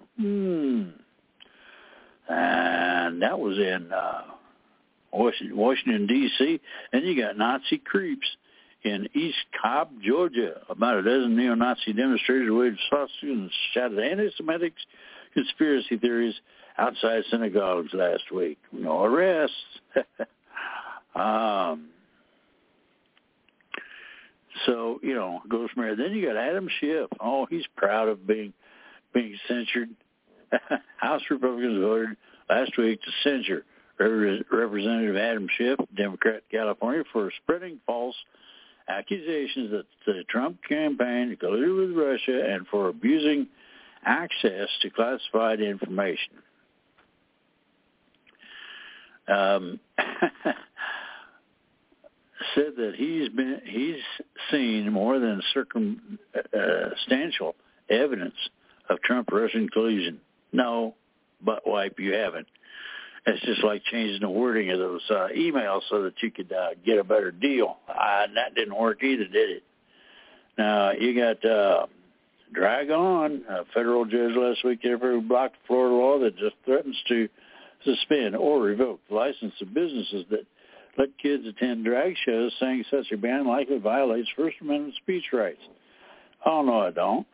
And that was in Washington, D.C. And you got Nazi creeps in East Cobb, Georgia. About a dozen neo-Nazi demonstrators waved sausages and shouted anti-Semitic conspiracy theories outside synagogues last week. No arrests. So, goes from there. Then you got Adam Schiff. Oh, he's proud of being censured. House Republicans voted last week to censure Representative Adam Schiff, Democrat California, for spreading false accusations that the Trump campaign colluded with Russia and for abusing access to classified information. Said that he's seen more than circumstantial evidence of Trump-Russian collusion. No, butt wipe, you haven't. It's just like changing the wording of those emails so that you could get a better deal. That didn't work either, did it? Now, you got Drag On, a federal judge last week blocked a Florida law that just threatens to suspend or revoke the license of businesses that let kids attend drag shows, saying such a ban likely violates First Amendment speech rights. Oh, no, I don't.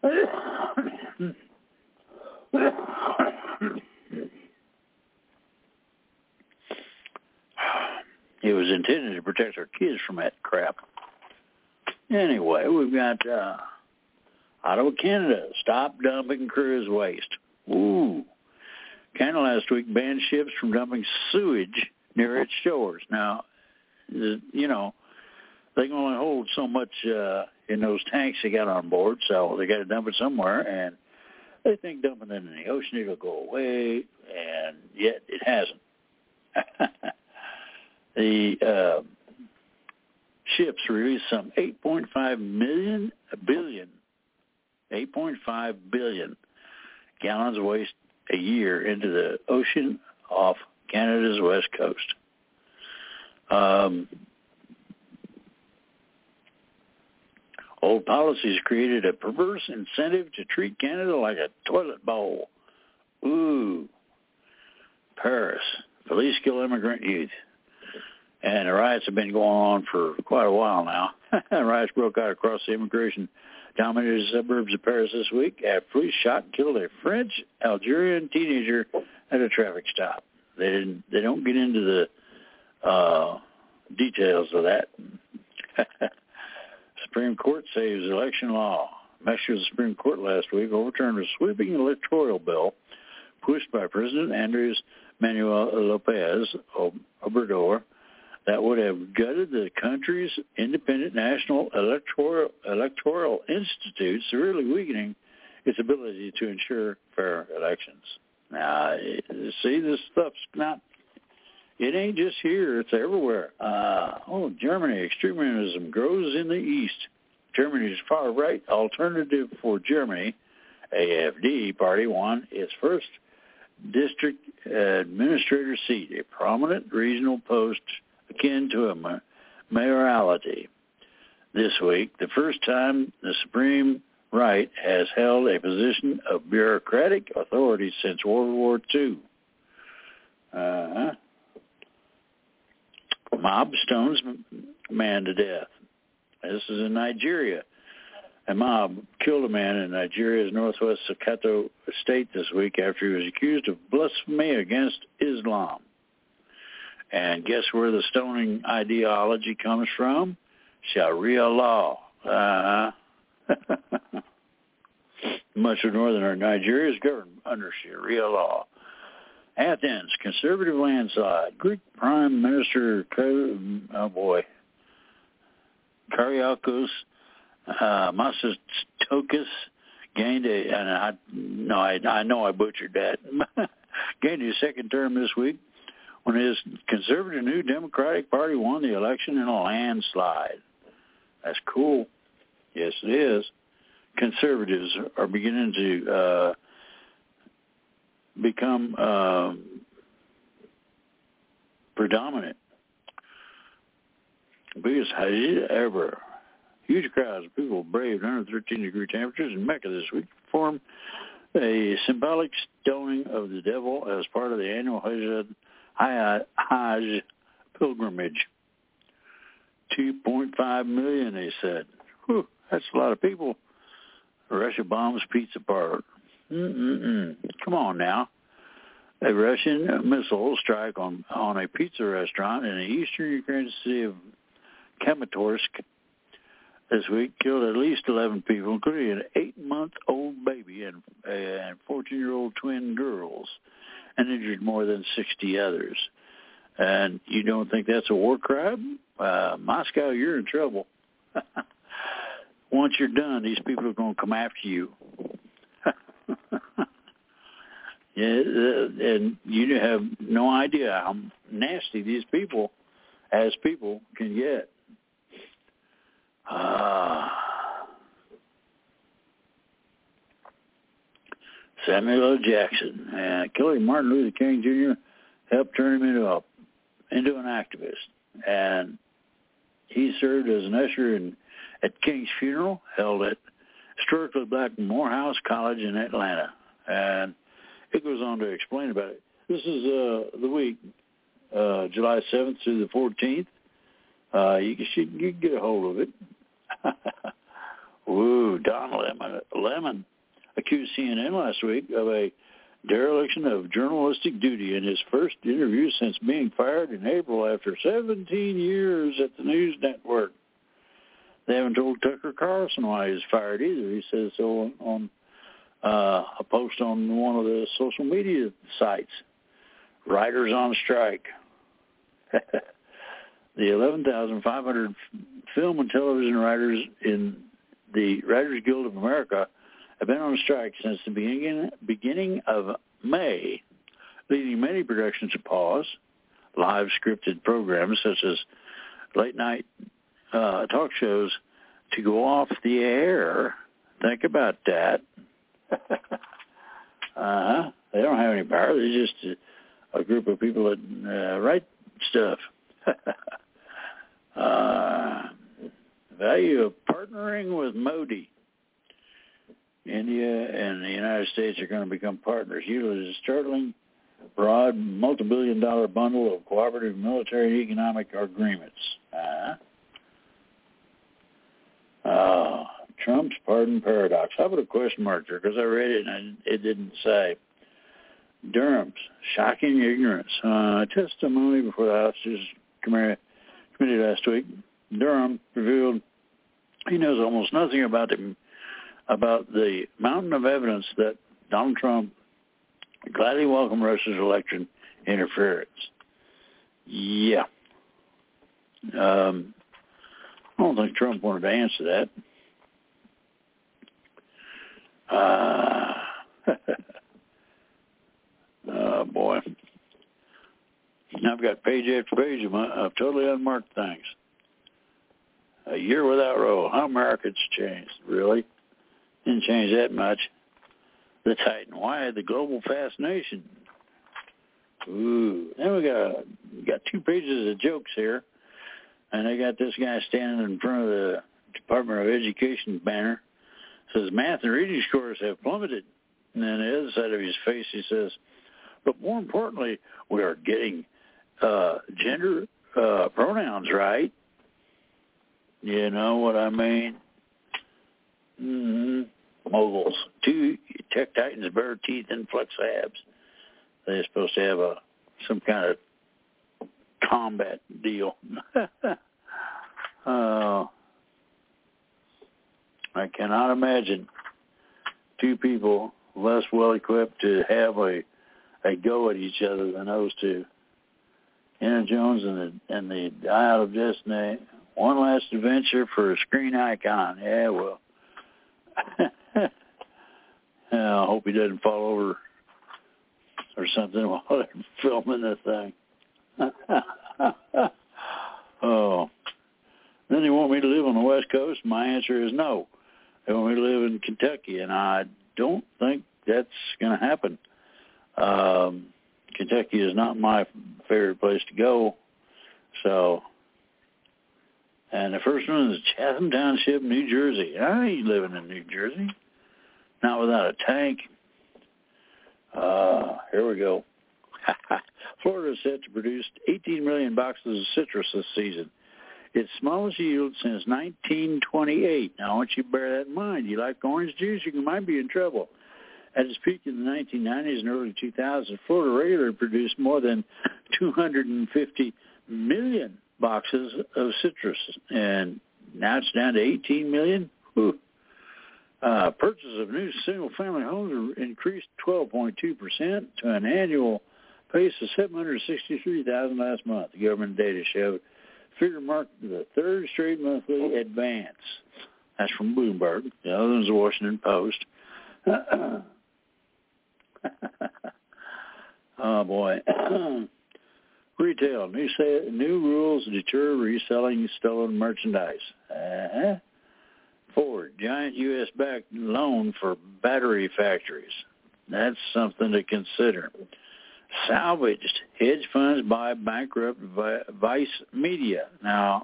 It was intended to protect our kids from that crap. Anyway, we've got Ottawa, Canada. Stop dumping cruise waste. Ooh. Canada last week banned ships from dumping sewage near its shores. Now, they can only hold so much in those tanks they got on board, so they got to dump it somewhere, and they think dumping it in the ocean, it'll go away, and yet it hasn't. The ships released some 8.5 billion gallons of waste a year into the ocean off Canada's west coast. Old policies created a perverse incentive to treat Canada like a toilet bowl. Ooh. Paris. Police kill immigrant youth. And the riots have been going on for quite a while now. Riots broke out across the immigration-dominated suburbs of Paris this week after police shot and killed a French-Algerian teenager at a traffic stop. They don't get into the details of that. Supreme Court saves election law. Mexico's Supreme Court last week overturned a sweeping electoral bill pushed by President Andres Manuel López Obrador that would have gutted the country's independent national electoral institute, severely weakening its ability to ensure fair elections. Now, see, this stuff's not, it ain't just here, it's everywhere. Germany, extremism grows in the east. Germany's far-right Alternative for Germany, AfD party, won its first district administrator seat, a prominent regional post akin to a mayoralty. This week, the first time the Supreme Right has held a position of bureaucratic authority since World War II. Mob stones man to death. This is in Nigeria. A mob killed a man in Nigeria's northwest Sokoto state this week after he was accused of blasphemy against Islam. And guess where the stoning ideology comes from? Sharia law. Much of northern Nigeria is governed under Sharia law. Athens, conservative landslide. Greek Prime Minister, Kyriakos Mitsotakis gained I know I butchered that, gained his second term this week when his conservative New Democratic Party won the election in a landslide. That's cool. Yes, it is. Conservatives are beginning to become predominant. Biggest Hajj ever. Huge crowds of people braved 113-degree temperatures in Mecca this week to perform a symbolic stoning of the devil as part of the annual Hajj pilgrimage. 2.5 million, they said. Whew, that's a lot of people. Russia bombs pizza parlor. Come on now. A Russian missile strike on a pizza restaurant in the eastern Ukrainian city of Kramatorsk this week killed at least 11 people, including an 8-month-old baby and 14-year-old twin girls, and injured more than 60 others. And you don't think that's a war crime? Moscow, you're in trouble. Once you're done, these people are going to come after you. And you have no idea how nasty these people, as people, can get. Samuel L. Jackson, killing Martin Luther King Jr. helped turn him into an activist, and he served as an usher at King's funeral held at historically black Morehouse College in Atlanta, and it goes on to explain about it. This is the week, July 7th through the 14th. You can get a hold of it. Ooh, Don Lemon accused CNN last week of a dereliction of journalistic duty in his first interview since being fired in April after 17 years at the news network. They haven't told Tucker Carlson why he was fired either. He says so on a post on one of the social media sites. Writers on strike. The 11,500 film and television writers in the Writers Guild of America have been on strike since the beginning of May, leading many productions to pause. Live scripted programs such as late-night talk shows to go off the air. Think about that. They don't have any power. They're just a group of people that write stuff. value of partnering with Modi. India and the United States are going to become partners. Utilizing a startling, broad, multi-billion-dollar bundle of cooperative military and economic agreements. Trump's pardon paradox. How about a question mark there? Because I read it and it didn't say. Durham's shocking ignorance. Testimony before the House Committee last week. Durham revealed he knows almost nothing about the mountain of evidence that Donald Trump gladly welcomed Russia's election interference. Yeah. I don't think Trump wanted to answer that. Oh, boy. I've got page after page of totally unmarked things. A year without Roe. How America's changed. Really? Didn't change that much. The Titan. Why the global fascination? Ooh. Then we got 2 pages of jokes here. And they got this guy standing in front of the Department of Education banner. Says, math and reading scores have plummeted. And then the other side of his face, he says, but more importantly, we are getting gender pronouns right. You know what I mean? Mm-hmm. Moguls. 2 tech titans, bare teeth, and flex abs. They're supposed to have some kind of combat deal. I cannot imagine 2 people less well-equipped to have a go at each other than those 2. Indiana Jones and the Dial of Destiny. One last adventure for a screen icon. Yeah, well. I hope he doesn't fall over or something while they're filming this thing. Oh. Then they want me to live on the West Coast. My answer is no. They want me to live in Kentucky, and I don't think that's going to happen. Kentucky is not my favorite place to go. So, and the first one is Chatham Township, New Jersey. I ain't living in New Jersey. Not without a tank. Here we go. Florida is set to produce 18 million boxes of citrus this season. Its smallest yield since 1928. Now, I want you to bear that in mind. You like orange juice, you might be in trouble. At its peak in the 1990s and early 2000s, Florida regularly produced more than 250 million boxes of citrus, and now it's down to 18 million. Whew. Purchases of new single-family homes increased 12.2% to an annual pace of 763,000 last month. The government data showed. Figure marked the 3rd straight monthly advance. That's from Bloomberg. The other one's the Washington Post. Oh, boy. Retail. New rules deter reselling stolen merchandise. Ford. Giant U.S.-backed loan for battery factories. That's something to consider. Salvaged. Hedge funds buy bankrupt Vice Media. Now,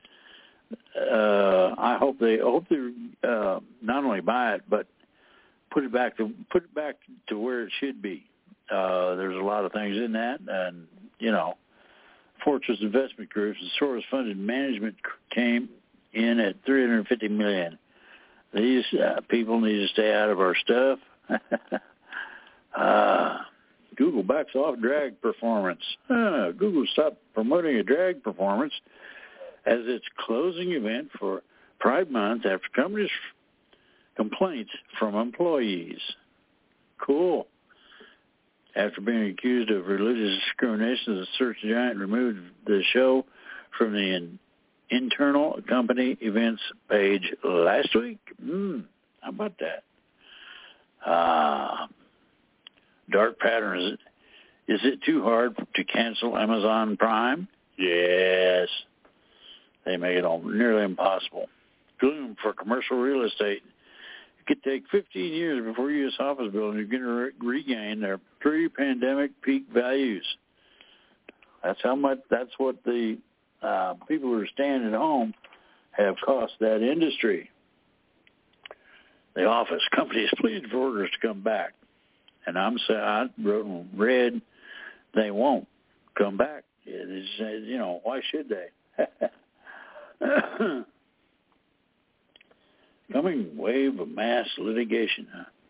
I hope they not only buy it, but put it back to where it should be. There's a lot of things in that, and Fortress Investment Group, the source funded management came in at $350 million. These people need to stay out of our stuff. Google backs off drag performance. Google stopped promoting a drag performance as its closing event for Pride Month after companies' complaints from employees. Cool. After being accused of religious discrimination, the search giant removed the show from the internal company events page last week. How about that? Dark Patterns. Is it too hard to cancel Amazon Prime? Yes. They make it all nearly impossible. Gloom for commercial real estate. It could take 15 years before U.S. office buildings are going to regain their pre-pandemic peak values. That's how much. That's what the people who are staying at home have cost that industry. The office companies pleaded for orders to come back. And I'm saying, I read they won't come back. It's, why should they? Coming wave of mass litigation.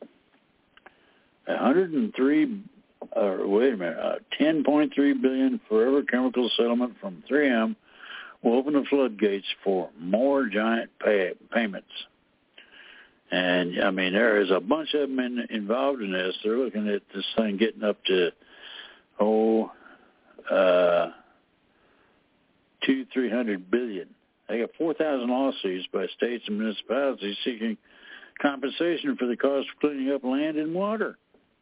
10.3 billion forever chemical settlement from 3M will open the floodgates for more giant payments. And, I mean, there is a bunch of them involved in this. They're looking at this thing getting up to, 200-300 billion. They got 4,000 lawsuits by states and municipalities seeking compensation for the cost of cleaning up land and water.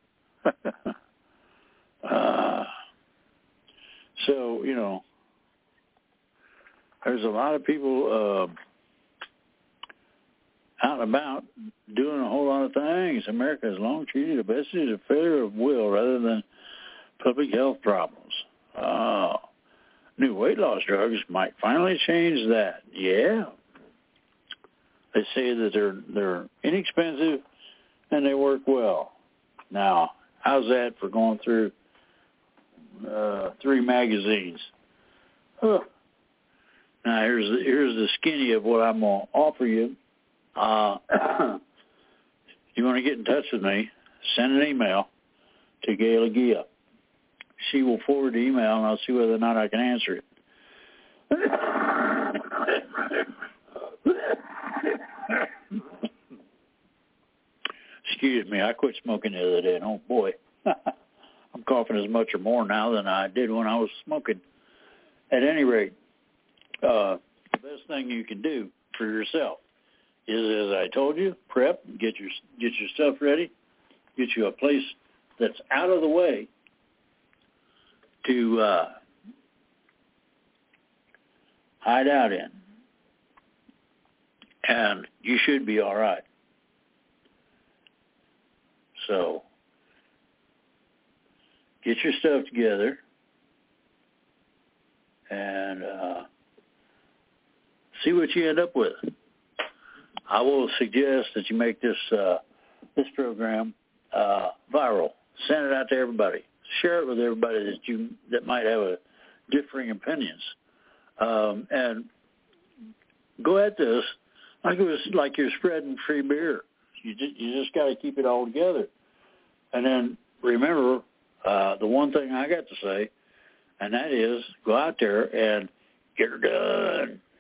So, there's a lot of people out and about doing a whole lot of things. America has long treated obesity as a failure of will rather than public health problems. New weight loss drugs might finally change that. Yeah. They say that they're inexpensive and they work well. Now, how's that for going through 3 magazines? Now, here's the skinny of what I'm going to offer you. You want to get in touch with me, send an email to Gayla Gia. She will forward the email, and I'll see whether or not I can answer it. Excuse me, I quit smoking the other day, and oh boy, I'm coughing as much or more now than I did when I was smoking. At any rate, the best thing you can do for yourself is, as I told you, prep, get your stuff ready, get you a place that's out of the way to hide out in, and you should be all right. So get your stuff together and see what you end up with. I will suggest that you make this program viral. Send it out to everybody. Share it with everybody that might have differing opinions, and go at this like it was like you're spreading free beer. You just got to keep it all together, and then remember the one thing I got to say, and that is go out there and get her done.